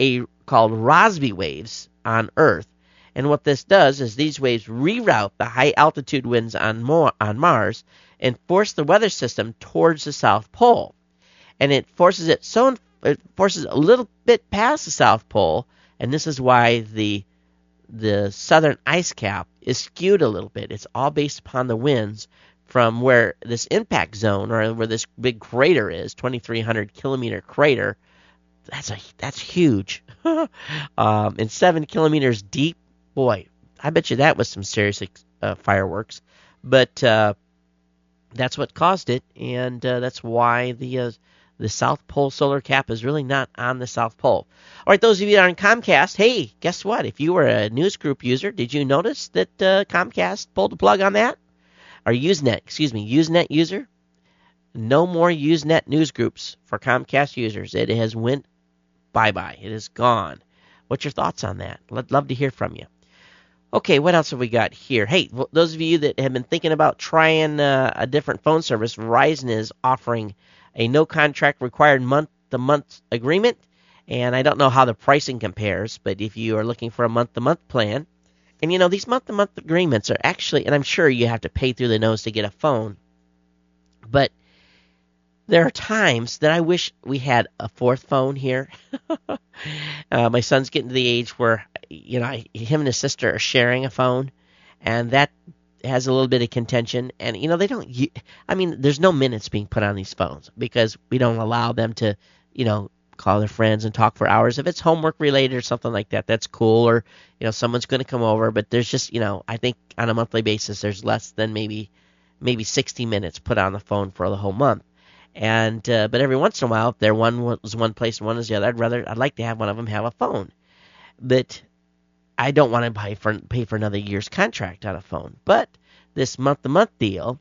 Rossby waves on Earth. And what this does is these waves reroute the high-altitude winds on Mars and force the weather system towards the South Pole. And it forces it a little bit past the South Pole, and this is why the southern ice cap is skewed a little bit. It's all based upon the winds from where this impact zone, or where this big crater is, 2,300 kilometer crater. That's huge. And 7 kilometers deep. Boy, I bet you that was some serious fireworks. But that's what caused it, and that's why the South Pole solar cap is really not on the South Pole. All right, those of you that are on Comcast, hey, guess what? If you were a Newsgroup user, did you notice that Comcast pulled the plug on that? Or Usenet user? No more Usenet Newsgroups for Comcast users. It has went bye-bye. It is gone. What's your thoughts on that? I'd love to hear from you. Okay, what else have we got here? Hey, those of you that have been thinking about trying a different phone service, Verizon is offering a no-contract required month-to-month agreement. And I don't know how the pricing compares, but if you are looking for a month-to-month plan, and these month-to-month agreements are actually, and I'm sure you have to pay through the nose to get a phone, but there are times that I wish we had a fourth phone here. My son's getting to the age where, him and his sister are sharing a phone, and that has a little bit of contention. And, there's no minutes being put on these phones because we don't allow them to, call their friends and talk for hours. If it's homework related or something like that, that's cool. Or, someone's going to come over. But there's just, I think on a monthly basis, there's less than maybe 60 minutes put on the phone for the whole month. And but every once in a while, if there one was one place and one is the other, I'd like to have one of them have a phone. But I don't want to pay for another year's contract on a phone. But this month-to-month deal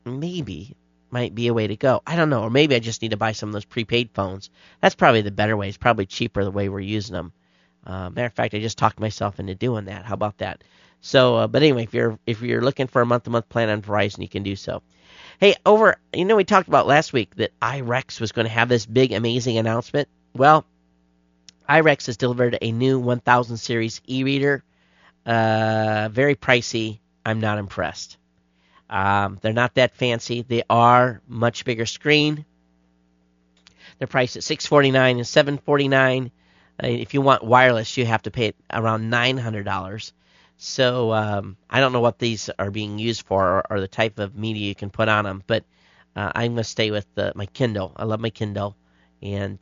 might be a way to go. I don't know. Or maybe I just need to buy some of those prepaid phones. That's probably the better way. It's probably cheaper the way we're using them. Matter of fact, I just talked myself into doing that. How about that? So, but anyway, if you're looking for a month-to-month plan on Verizon, you can do so. Hey, we talked about last week that iRex was going to have this big, amazing announcement. Well, iRex has delivered a new 1000 series e-reader. Very pricey. I'm not impressed. They're not that fancy. They are much bigger screen. They're priced at $649 and $749. If you want wireless, you have to pay around $900. So I don't know what these are being used for or the type of media you can put on them, but I'm going to stay with my Kindle. I love my Kindle, and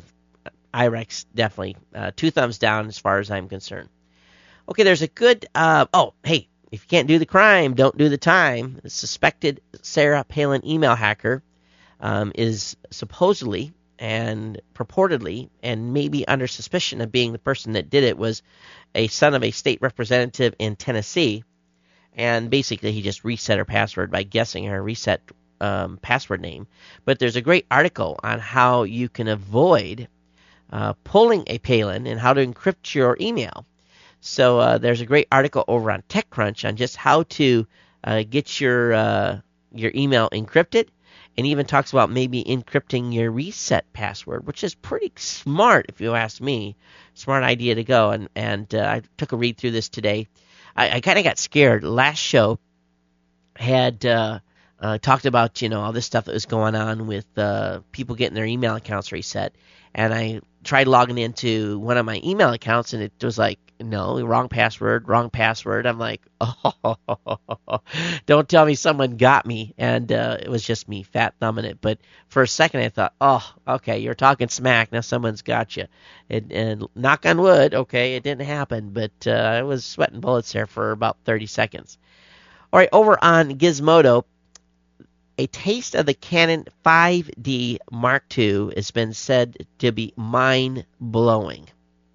iRex definitely 2 thumbs down as far as I'm concerned. Okay, there's a good hey, if you can't do the crime, don't do the time. The suspected Sarah Palin email hacker is supposedly and purportedly and maybe under suspicion of being the person that did it was a son of a state representative in Tennessee, and basically he just reset her password by guessing her reset password name. But there's a great article on how you can avoid pulling a Palin and how to encrypt your email. So there's a great article over on TechCrunch on just how to get your email encrypted, and even talks about maybe encrypting your reset password, which is pretty smart if you ask me. Smart idea to go. And I took a read through this today. I kind of got scared. Last show had talked about, all this stuff that was going on with people getting their email accounts reset. And I tried logging into one of my email accounts, and it was like, no, wrong password. I'm like, oh, don't tell me someone got me. And it was just me fat thumbing it. But for a second I thought, oh, okay, you're talking smack. Now someone's got you. And knock on wood, okay, it didn't happen. But I was sweating bullets there for about 30 seconds. All right, over on Gizmodo, a taste of the Canon 5D Mark II has been said to be mind-blowing.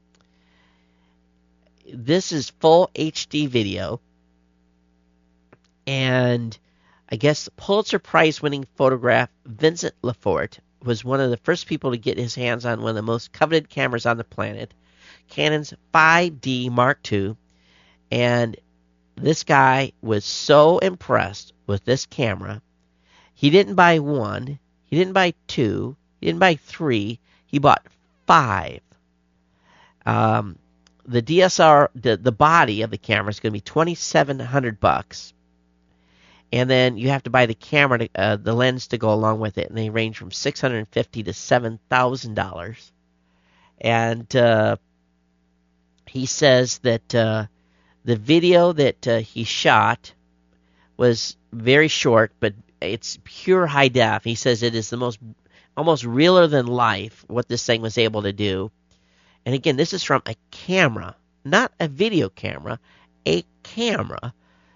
This is full HD video, and I guess Pulitzer Prize-winning photographer Vincent Lefort was one of the first people to get his hands on one of the most coveted cameras on the planet, Canon's 5D Mark II, and this guy was so impressed with this camera. He didn't buy one, he didn't buy two, he didn't buy three, he bought 5. The DSLR, the body of the camera is going to be $2,700, and then you have to buy the camera, the lens to go along with it, and they range from $650 to $7,000. And he says that the video that he shot was very short, but it's pure high def. He says it is the most, almost realer than life, what this thing was able to do. And again, this is from a camera, not a video camera, a camera.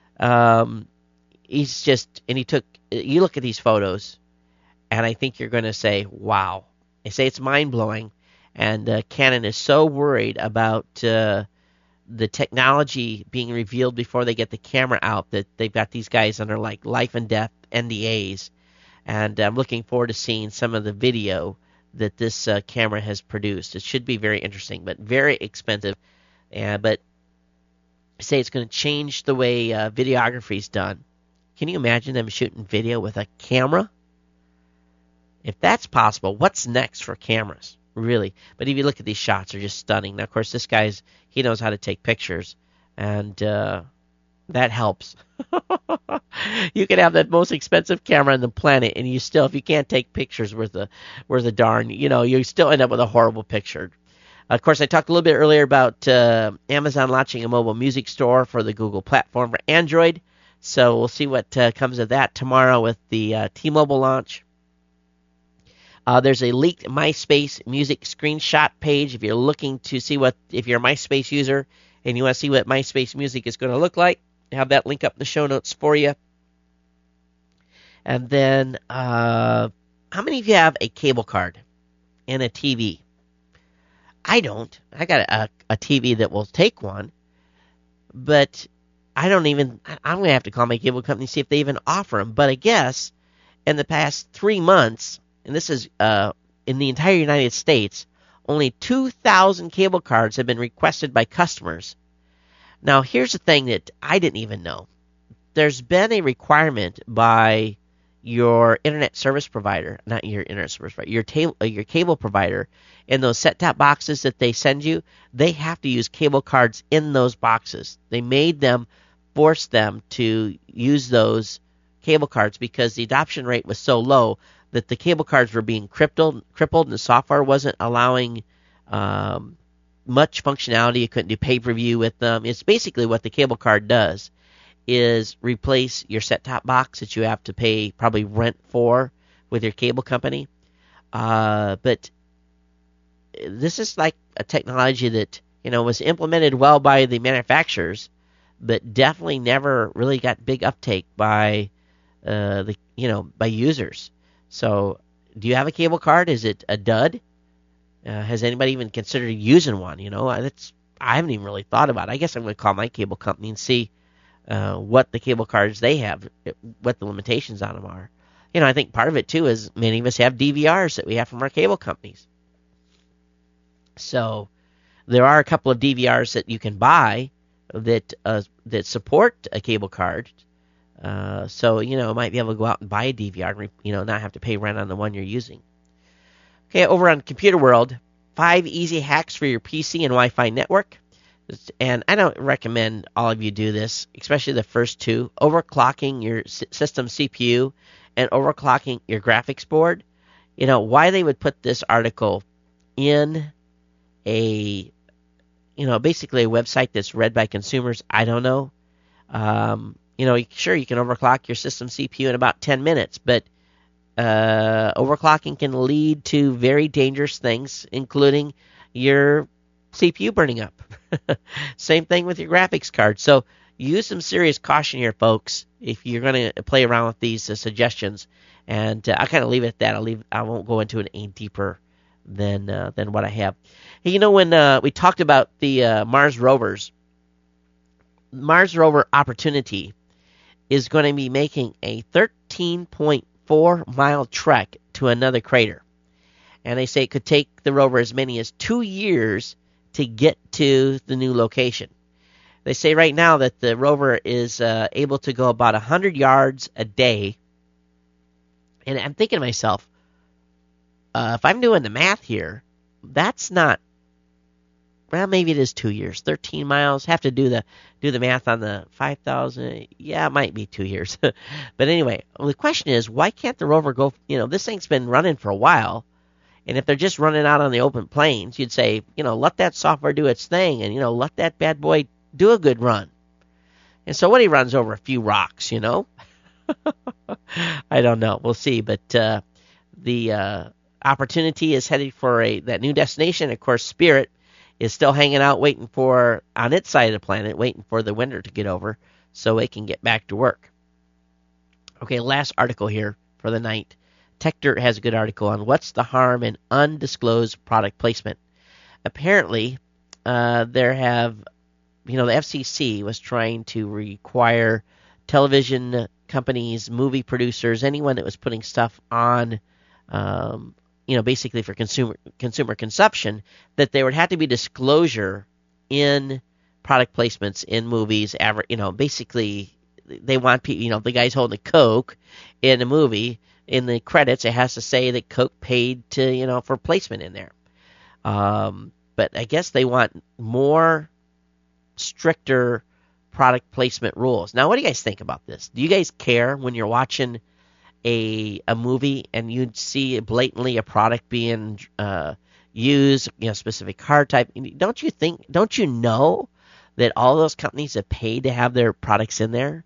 He's just, and he took, you look at these photos, and I think you're going to say, wow. They say it's mind-blowing, and Canon is so worried about the technology being revealed before they get the camera out that they've got these guys under like life and death NDAs. And I'm looking forward to seeing some of the video that this camera has produced. It should be very interesting, but very expensive. But say it's going to change the way videography is done. Can you imagine them shooting video with a camera? If that's possible, what's next for cameras? Really. But if you look at these shots, they're just stunning. Now, of course, this guy's, he knows how to take pictures, and that helps. You can have the most expensive camera on the planet, and you still, if you can't take pictures worth a darn, you still end up with a horrible picture. Of course, I talked a little bit earlier about Amazon launching a mobile music store for the Google platform for Android. So we'll see what comes of that tomorrow with the T-Mobile launch. There's a leaked MySpace music screenshot page. If you're looking to see if you're a MySpace user and you want to see what MySpace music is going to look like, I have that link up in the show notes for you. And then, how many of you have a cable card and a TV? I don't. I got a TV that will take one, but I'm going to have to call my cable company and see if they even offer them. But I guess in the past 3 months, and this is in the entire United States, only 2,000 cable cards have been requested by customers. Now, here's the thing that I didn't even know. There's been a requirement by your internet service provider, not your internet service provider, your cable provider, in those set-top boxes that they send you, they have to use cable cards in those boxes. They made them, force them to use those cable cards because the adoption rate was so low that the cable cards were being crippled, and the software wasn't allowing much functionality. You couldn't do pay-per-view with them. It's basically what the cable card does is replace your set-top box that you have to pay probably rent for with your cable company. But this is like a technology that was implemented well by the manufacturers, but definitely never really got big uptake by by users. So, do you have a cable card? Is it a dud? Has anybody even considered using one? I haven't even really thought about it. I guess I'm going to call my cable company and see what the cable cards they have, what the limitations on them are. I think part of it too is many of us have DVRs that we have from our cable companies. So There are a couple of DVRs that you can buy that support a cable card. So, might be able to go out and buy a DVR and, not have to pay rent on the one you're using. Okay, over on Computer World, 5 easy hacks for your PC and Wi-Fi network. And I don't recommend all of you do this, especially the first 2. Overclocking your system CPU and overclocking your graphics board. Why they would put this article in basically a website that's read by consumers, I don't know. Sure, you can overclock your system CPU in about 10 minutes, but overclocking can lead to very dangerous things, including your CPU burning up. Same thing with your graphics card. So use some serious caution here, folks, if you're going to play around with these suggestions. And I'll kind of leave it at that. I won't go into it any deeper than what I have. Hey, when we talked about the Mars rovers, Mars rover Opportunity is going to be making a 13.4-mile trek to another crater. And they say it could take the rover as many as 2 years to get to the new location. They say right now that the rover is able to go about 100 yards a day. And I'm thinking to myself, if I'm doing the math here, that's not, well, maybe it is 2 years. 13 miles. Have to do the math on the 5,000. Yeah, it might be 2 years. But anyway, the question is, why can't the rover go, this thing's been running for a while. And if they're just running out on the open plains, you'd say, let that software do its thing and, let that bad boy do a good run. And so what he runs over a few rocks, I don't know. We'll see. But the Opportunity is headed for that new destination. Of course, Spirit is still hanging out waiting on its side of the planet, waiting for the winter to get over so it can get back to work. Okay, last article here for the night. TechDirt has a good article on what's the harm in undisclosed product placement. Apparently, the FCC was trying to require television companies, movie producers, anyone that was putting stuff on, basically for consumer consumption, that there would have to be disclosure in product placements in movies. Basically, they want people, the guy's holding a Coke in a movie. In the credits, it has to say that Coke paid to, for placement in there. But I guess they want more stricter product placement rules. Now, what do you guys think about this? Do you guys care when you're watching a movie and you see blatantly a product being used, specific car type? Don't you know that all those companies have paid to have their products in there?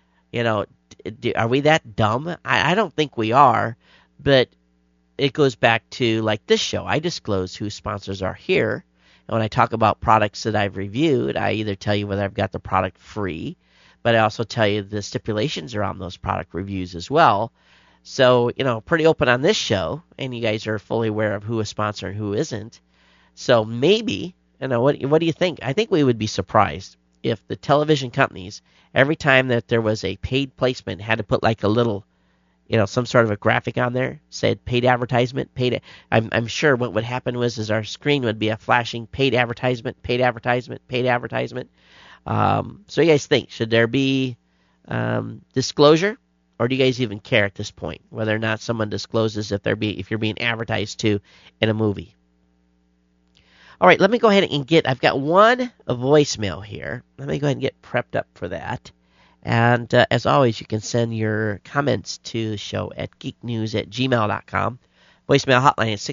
Are we that dumb? I don't think we are, but it goes back to like this show. I disclose who sponsors are here. And when I talk about products that I've reviewed, I either tell you whether I've got the product free, but I also tell you the stipulations around those product reviews as well. So, pretty open on this show, and you guys are fully aware of who is sponsored and who isn't. So maybe, what do you think? I think we would be surprised if the television companies, every time that there was a paid placement, had to put like a little, some sort of a graphic on there, said paid advertisement, I'm sure what would happen is our screen would be a flashing paid advertisement, paid advertisement, paid advertisement. So you guys think, should there be disclosure, or do you guys even care at this point whether or not someone discloses if you're being advertised to in a movie? All right, let me go ahead and I've got one voicemail here. Let me go ahead and get prepped up for that. And as always, you can send your comments to the show at geeknews@gmail.com. Voicemail hotline is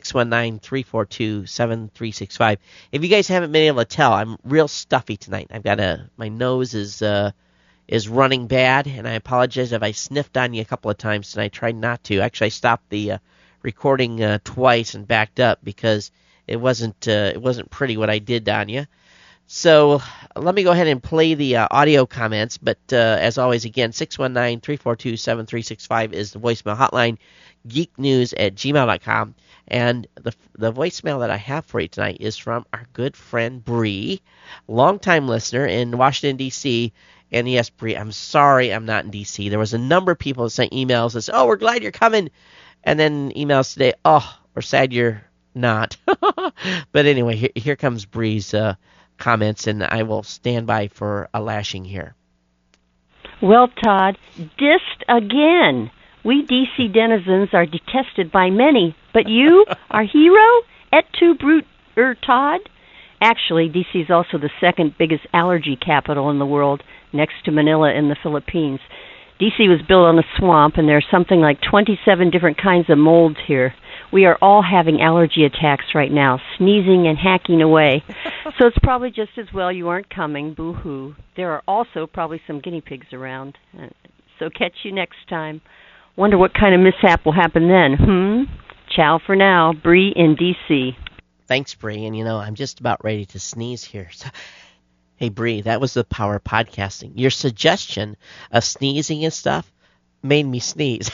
619-342-7365. If you guys haven't been able to tell, I'm real stuffy tonight. I've got my nose is running bad, and I apologize if I sniffed on you a couple of times tonight. I tried not to. Actually, I stopped the recording twice and backed up because it wasn't pretty what I did on you. So let me go ahead and play the audio comments. But as always, again, 619-342-7365 is the voicemail hotline, geeknews@gmail.com. And the voicemail that I have for you tonight is from our good friend Bree, longtime listener in Washington, D.C. And yes, Bree, I'm sorry I'm not in D.C. There was a number of people that sent emails that said, oh, we're glad you're coming. And then emails today, oh, we're sad you're not. But anyway, here comes Bree's comments, and I will stand by for a lashing here. Well, Todd, dissed again. We D.C. denizens are detested by many, but you, our hero, et tu, brute, Todd? Actually, D.C. is also the second biggest allergy capital in the world, next to Manila in the Philippines. D.C. was built on a swamp, and there are something like 27 different kinds of molds here. We are all having allergy attacks right now, sneezing and hacking away. So it's probably just as well you aren't coming, boo-hoo. There are also probably some guinea pigs around. So catch you next time. Wonder what kind of mishap will happen then, Ciao for now. Bree in D.C. Thanks, Bree. And, I'm just about ready to sneeze here. So, hey, Bree, that was the power of podcasting. Your suggestion of sneezing and stuff made me sneeze.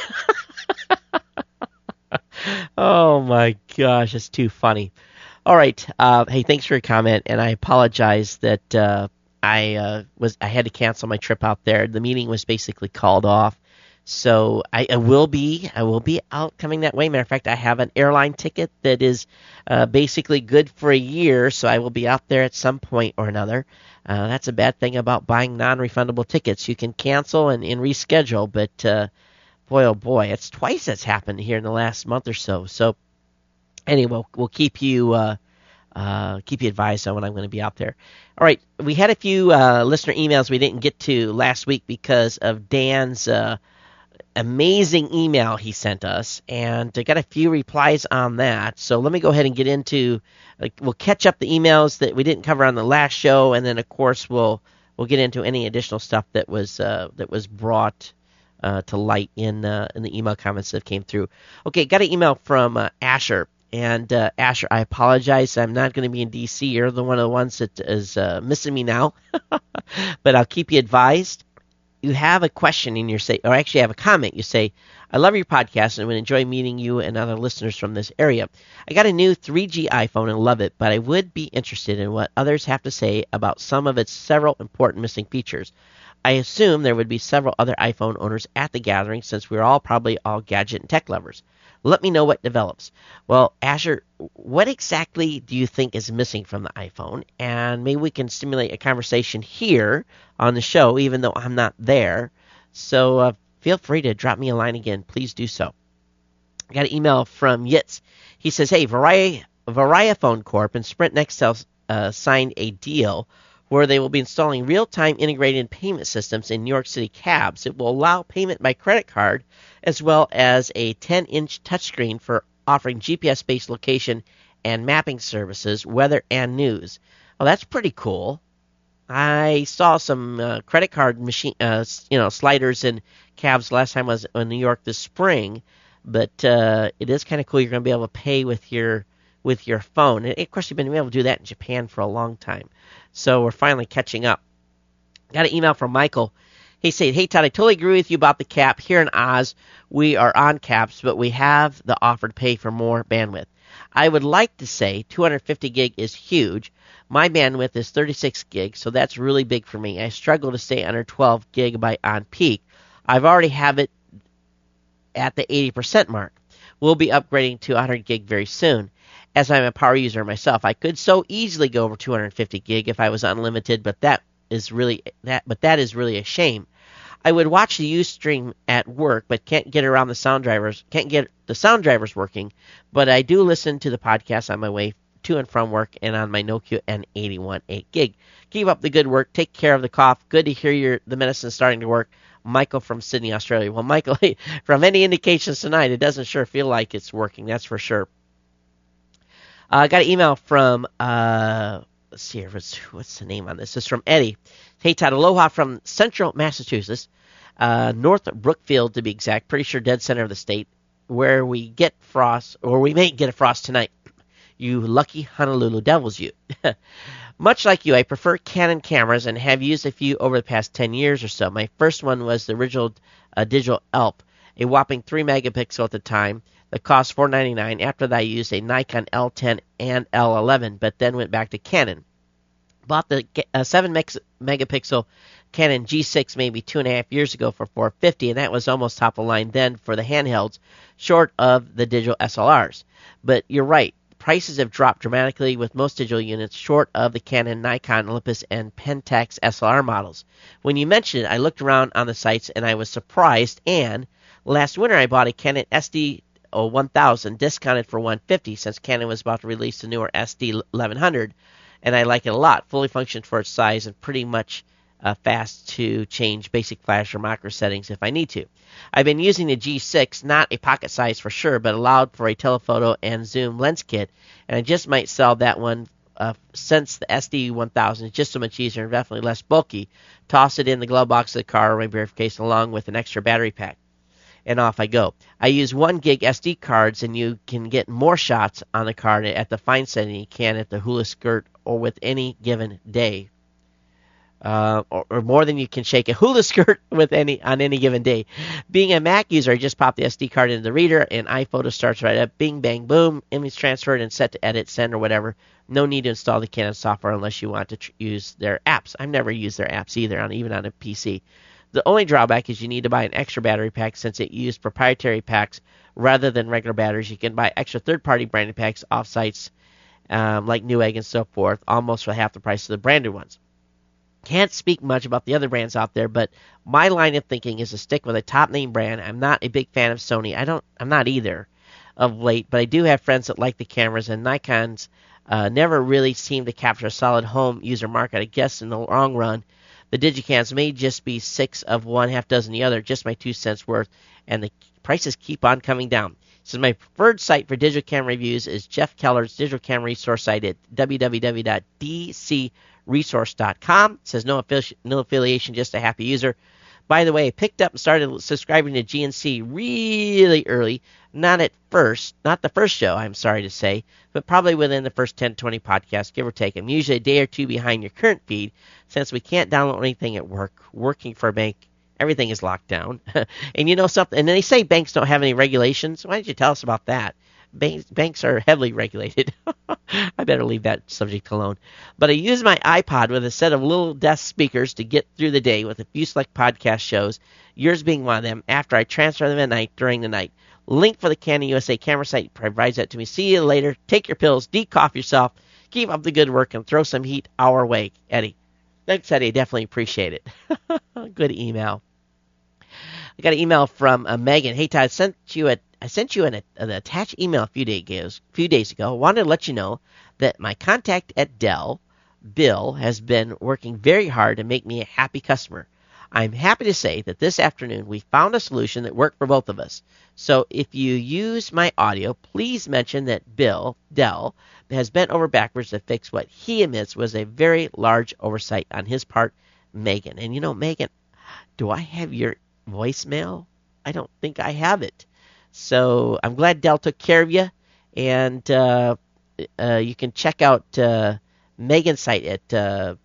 Oh, my gosh. It's too funny. All right. Hey, thanks for your comment. And I apologize that I had to cancel my trip out there. The meeting was basically called off. So I will be out coming that way. Matter of fact, I have an airline ticket that is basically good for a year, so I will be out there at some point or another. That's a bad thing about buying non-refundable tickets. You can cancel and reschedule, but boy, oh boy, it's twice that's happened here in the last month or so. So anyway, we'll keep you advised on when I'm going to be out there. All right, we had a few listener emails we didn't get to last week because of Dan's amazing email he sent us, and I got a few replies on that. So let me go ahead and get into we'll catch up the emails that we didn't cover on the last show, and then of course we'll get into any additional stuff that was brought to light in the email comments that came through. Okay, got an email from Asher. And Asher, I apologize. I'm not going to be in D.C. You're one of the ones that is missing me now. But I'll keep you advised. You have a question in your or actually have a comment. You say, I love your podcast and would enjoy meeting you and other listeners from this area. I got a new 3G iPhone and love it, but I would be interested in what others have to say about some of its several important missing features. I assume there would be several other iPhone owners at the gathering since we're probably all gadget and tech lovers. Let me know what develops. Well, Asher, what exactly do you think is missing from the iPhone? And maybe we can stimulate a conversation here on the show, even though I'm not there. So feel free to drop me a line again. Please do so. I got an email from Yitz. He says, hey, Variaphone Corp and Sprint Nextel signed a deal where they will be installing real-time integrated payment systems in New York City cabs. It will allow payment by credit card as well as a 10-inch touchscreen for offering GPS-based location and mapping services, weather, and news. Well, that's pretty cool. I saw some credit card machine, sliders in cabs last time I was in New York this spring, but it is kind of cool. You're going to be able to pay with your phone. And of course, you've been able to do that in Japan for a long time. So we're finally catching up. Got an email from Michael. He said, hey, Todd, I totally agree with you about the cap. Here in Oz, we are on caps, but we have the offer to pay for more bandwidth. I would like to say 250 gig is huge. My bandwidth is 36 gig, so that's really big for me. I struggle to stay under 12 gigabyte on peak. I've already have it at the 80% mark. We'll be upgrading to 100 gig very soon. As I'm a power user myself, I could so easily go over 250 gig if I was unlimited, but that is really a shame. I would watch the Ustream at work, but can't get the sound drivers working. But I do listen to the podcast on my way to and from work and on my Nokia N81 8 gig. Keep up the good work. Take care of the cough. Good to hear the medicine starting to work. Michael from Sydney, Australia. Well, Michael, from any indications tonight, it doesn't sure feel like it's working. That's for sure. I got an email from, let's see here, what's the name on this? It's from Eddie. Hey, Todd, aloha from Central Massachusetts, North Brookfield to be exact, pretty sure dead center of the state, where we get frost, or we may get a frost tonight. You lucky Honolulu Devils, you. Much like you, I prefer Canon cameras and have used a few over the past 10 years or so. My first one was the original digital ELP, a whopping 3 megapixel at the time. That cost $4.99. After that, I used a Nikon L10 and L11, but then went back to Canon. Bought the 7 megapixel Canon G6 maybe 2.5 years ago for $450, and that was almost top of line then for the handhelds, short of the digital SLRs. But you're right. prices have dropped dramatically with most digital units short of the Canon, Nikon, Olympus, and Pentax SLR models. When you mentioned it, I looked around on the sites and I was surprised, and last winter I bought a Canon SD1000 discounted for $150 since Canon was about to release the newer SD1100, and I like it a lot. Fully functions for its size and pretty much fast to change basic flash or macro settings if I need to. I've been using the G6, not a pocket size for sure, but allowed for a telephoto and zoom lens kit, and I just might sell that one since the SD1000 is just so much easier and definitely less bulky. Toss it in the glove box of the car or my briefcase along with an extra battery pack, and off I go. I use 1 gig SD cards, and you can get more shots on the card at the fine setting you can at the hula skirt or with any given day. Or more than you can shake a hula skirt with on any given day. Being a Mac user, I just pop the SD card into the reader, and iPhoto starts right up. Bing, bang, boom, image transferred and set to edit, send, or whatever. No need to install the Canon software unless you want to use their apps. I've never used their apps either, even on a PC. The only drawback is you need to buy an extra battery pack since it uses proprietary packs rather than regular batteries. You can buy extra third-party branded packs off sites like Newegg and so forth, almost for half the price of the branded ones. Can't speak much about the other brands out there, but my line of thinking is to stick with a top name brand. I'm not a big fan of Sony. I'm not either of late, but I do have friends that like the cameras, and Nikon's never really seem to capture a solid home user market. I guess in the long run, the Digicams may just be 6 of one, half dozen the other, just my 2 cents worth, and the prices keep on coming down. So my preferred site for digital camera reviews is Jeff Keller's digital camera resource site at www.dcresource.com. It says no affiliation, just a happy user. By the way, I picked up and started subscribing to GNC really early. Not the first show, I'm sorry to say, but probably within the first 10 to 20 podcasts, give or take. I'm usually a day or two behind your current feed since we can't download anything at work. Working for a bank, everything is locked down. And you know something? And they say banks don't have any regulations. Why did you tell us about that? Banks are heavily regulated. I better leave that subject alone. But I use my iPod with a set of little desk speakers to get through the day with a few select podcast shows, yours being one of them, after I transfer them at night during the night. Link for the Canon USA camera site provides that to me. See you later. Take your pills. Decough yourself. Keep up the good work and throw some heat our way, Eddie. Thanks, Eddie. I definitely appreciate it. Good email. I got an email from Megan. Hey, Todd, I sent you an attached email a few days ago. I wanted to let you know that my contact at Dell, Bill, has been working very hard to make me a happy customer. I'm happy to say that this afternoon we found a solution that worked for both of us. So if you use my audio, please mention that Bill, Dell, has bent over backwards to fix what he admits was a very large oversight on his part, Megan. And you know, Megan, do I have your voicemail? I don't think I have it. So I'm glad Dell took care of you, and you can check out Megan's site at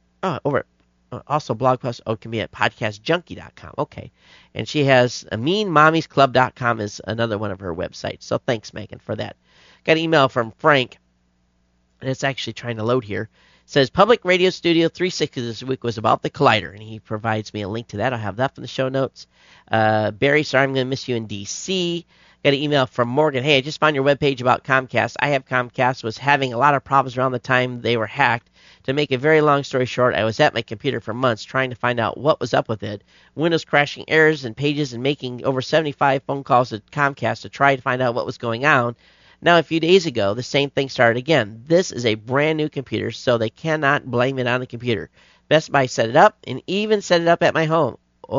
also blog post. Oh, it can be at podcastjunkie.com. Okay, and she has meanmommiesclub.com is another one of her websites. So thanks, Megan, for that. Got an email from Frank, and it's actually trying to load here. It says Public Radio Studio 360 this week was about the Collider, and he provides me a link to that. I'll have that in the show notes. Barry, sorry, I'm going to miss you in D.C. Got an email from Morgan. Hey, I just found your webpage about Comcast. I have Comcast. Was having a lot of problems around the time they were hacked. To make a very long story short, I was at my computer for months trying to find out what was up with it. Windows crashing errors and pages and making over 75 phone calls to Comcast to try to find out what was going on. Now, a few days ago, the same thing started again. This is a brand new computer, so they cannot blame it on the computer. Best Buy set it up and even set it up at my home.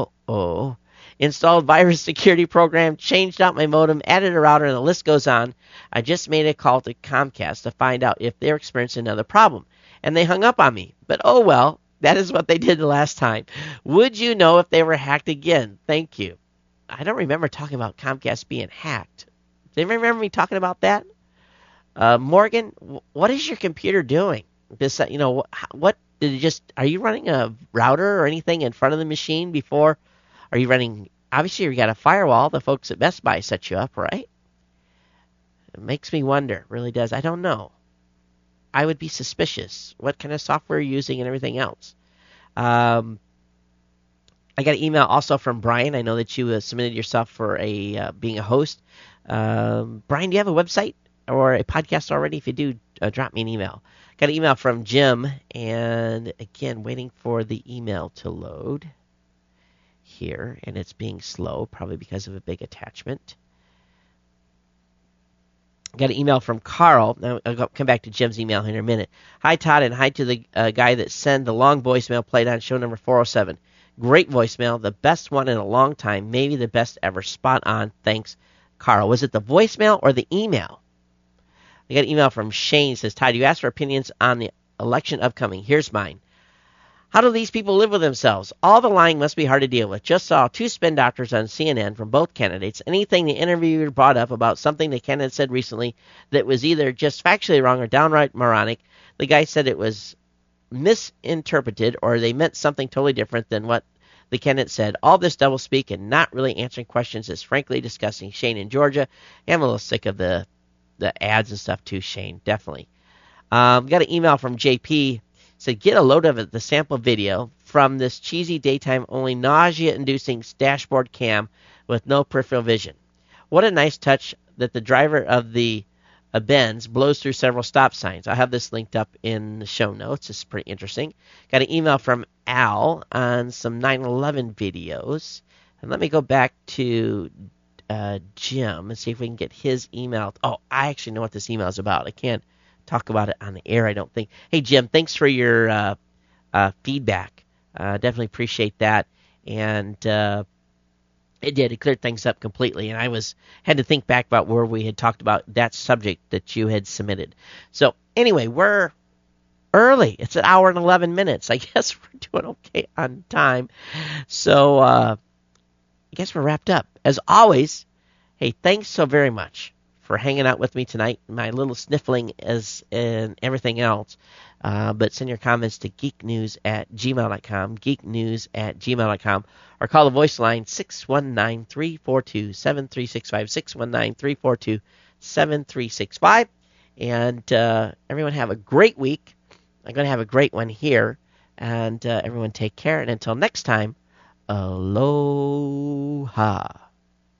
Installed virus security program, changed out my modem, added a router, and the list goes on. I just made a call to Comcast to find out if they're experiencing another problem. And they hung up on me. But oh well, that is what they did the last time. Would you know if they were hacked again? Thank you. I don't remember talking about Comcast being hacked. Do you remember me talking about that? Morgan, what is your computer doing? This, what did it just? Are you running a router or anything in front of the machine before? Are you running? Obviously, you got a firewall. The folks at Best Buy set you up, right? It makes me wonder. It really does. I don't know. I would be suspicious. What kind of software you're using and everything else. I got an email also from Brian. I know that you submitted yourself for being a host. Brian, do you have a website? or a podcast already? If you do, drop me an email. Got an email from Jim, and again, waiting for the email to load here, and it's being slow, probably because of a big attachment. Got an email from Carl. Now, I'll come back to Jim's email here in a minute. Hi, Todd, and hi to the guy that sent the long voicemail played on show number 407. Great voicemail, the best one in a long time, maybe the best ever. Spot on. Thanks, Carl. Was it the voicemail or the email? I got an email from Shane. It says, Todd, you asked for opinions on the election upcoming. Here's mine. How do these people live with themselves? All the lying must be hard to deal with. Just saw 2 spin doctors on CNN from both candidates. Anything the interviewer brought up about something the candidate said recently that was either just factually wrong or downright moronic, the guy said it was misinterpreted or they meant something totally different than what the candidate said. All this doublespeak and not really answering questions is frankly disgusting. Shane in Georgia. I'm a little sick of the ads and stuff too, Shane. Definitely. Got an email from JP. Said, get a load of the sample video from this cheesy daytime-only nausea-inducing dashboard cam with no peripheral vision. What a nice touch that the driver of the Benz blows through several stop signs. I'll have this linked up in the show notes. It's pretty interesting. Got an email from Al on some 9/11 videos. And let me go back to Jim and see if we can get his email. Oh, I actually know what this email is about. I can't talk about it on the air, I don't think. Hey, Jim, thanks for your feedback. Definitely appreciate that. And it cleared things up completely. And I had to think back about where we had talked about that subject that you had submitted. So anyway, we're early. It's an hour and 11 minutes. I guess we're doing okay on time. So I guess we're wrapped up. As always, hey, thanks so very much for hanging out with me tonight, my little sniffling and everything else. But send your comments to geeknews@gmail.com, geeknews@gmail.com, or call the voice line 619-342-7365, 619-342-7365. And everyone have a great week. I'm going to have a great one here. And everyone take care. And until next time, aloha.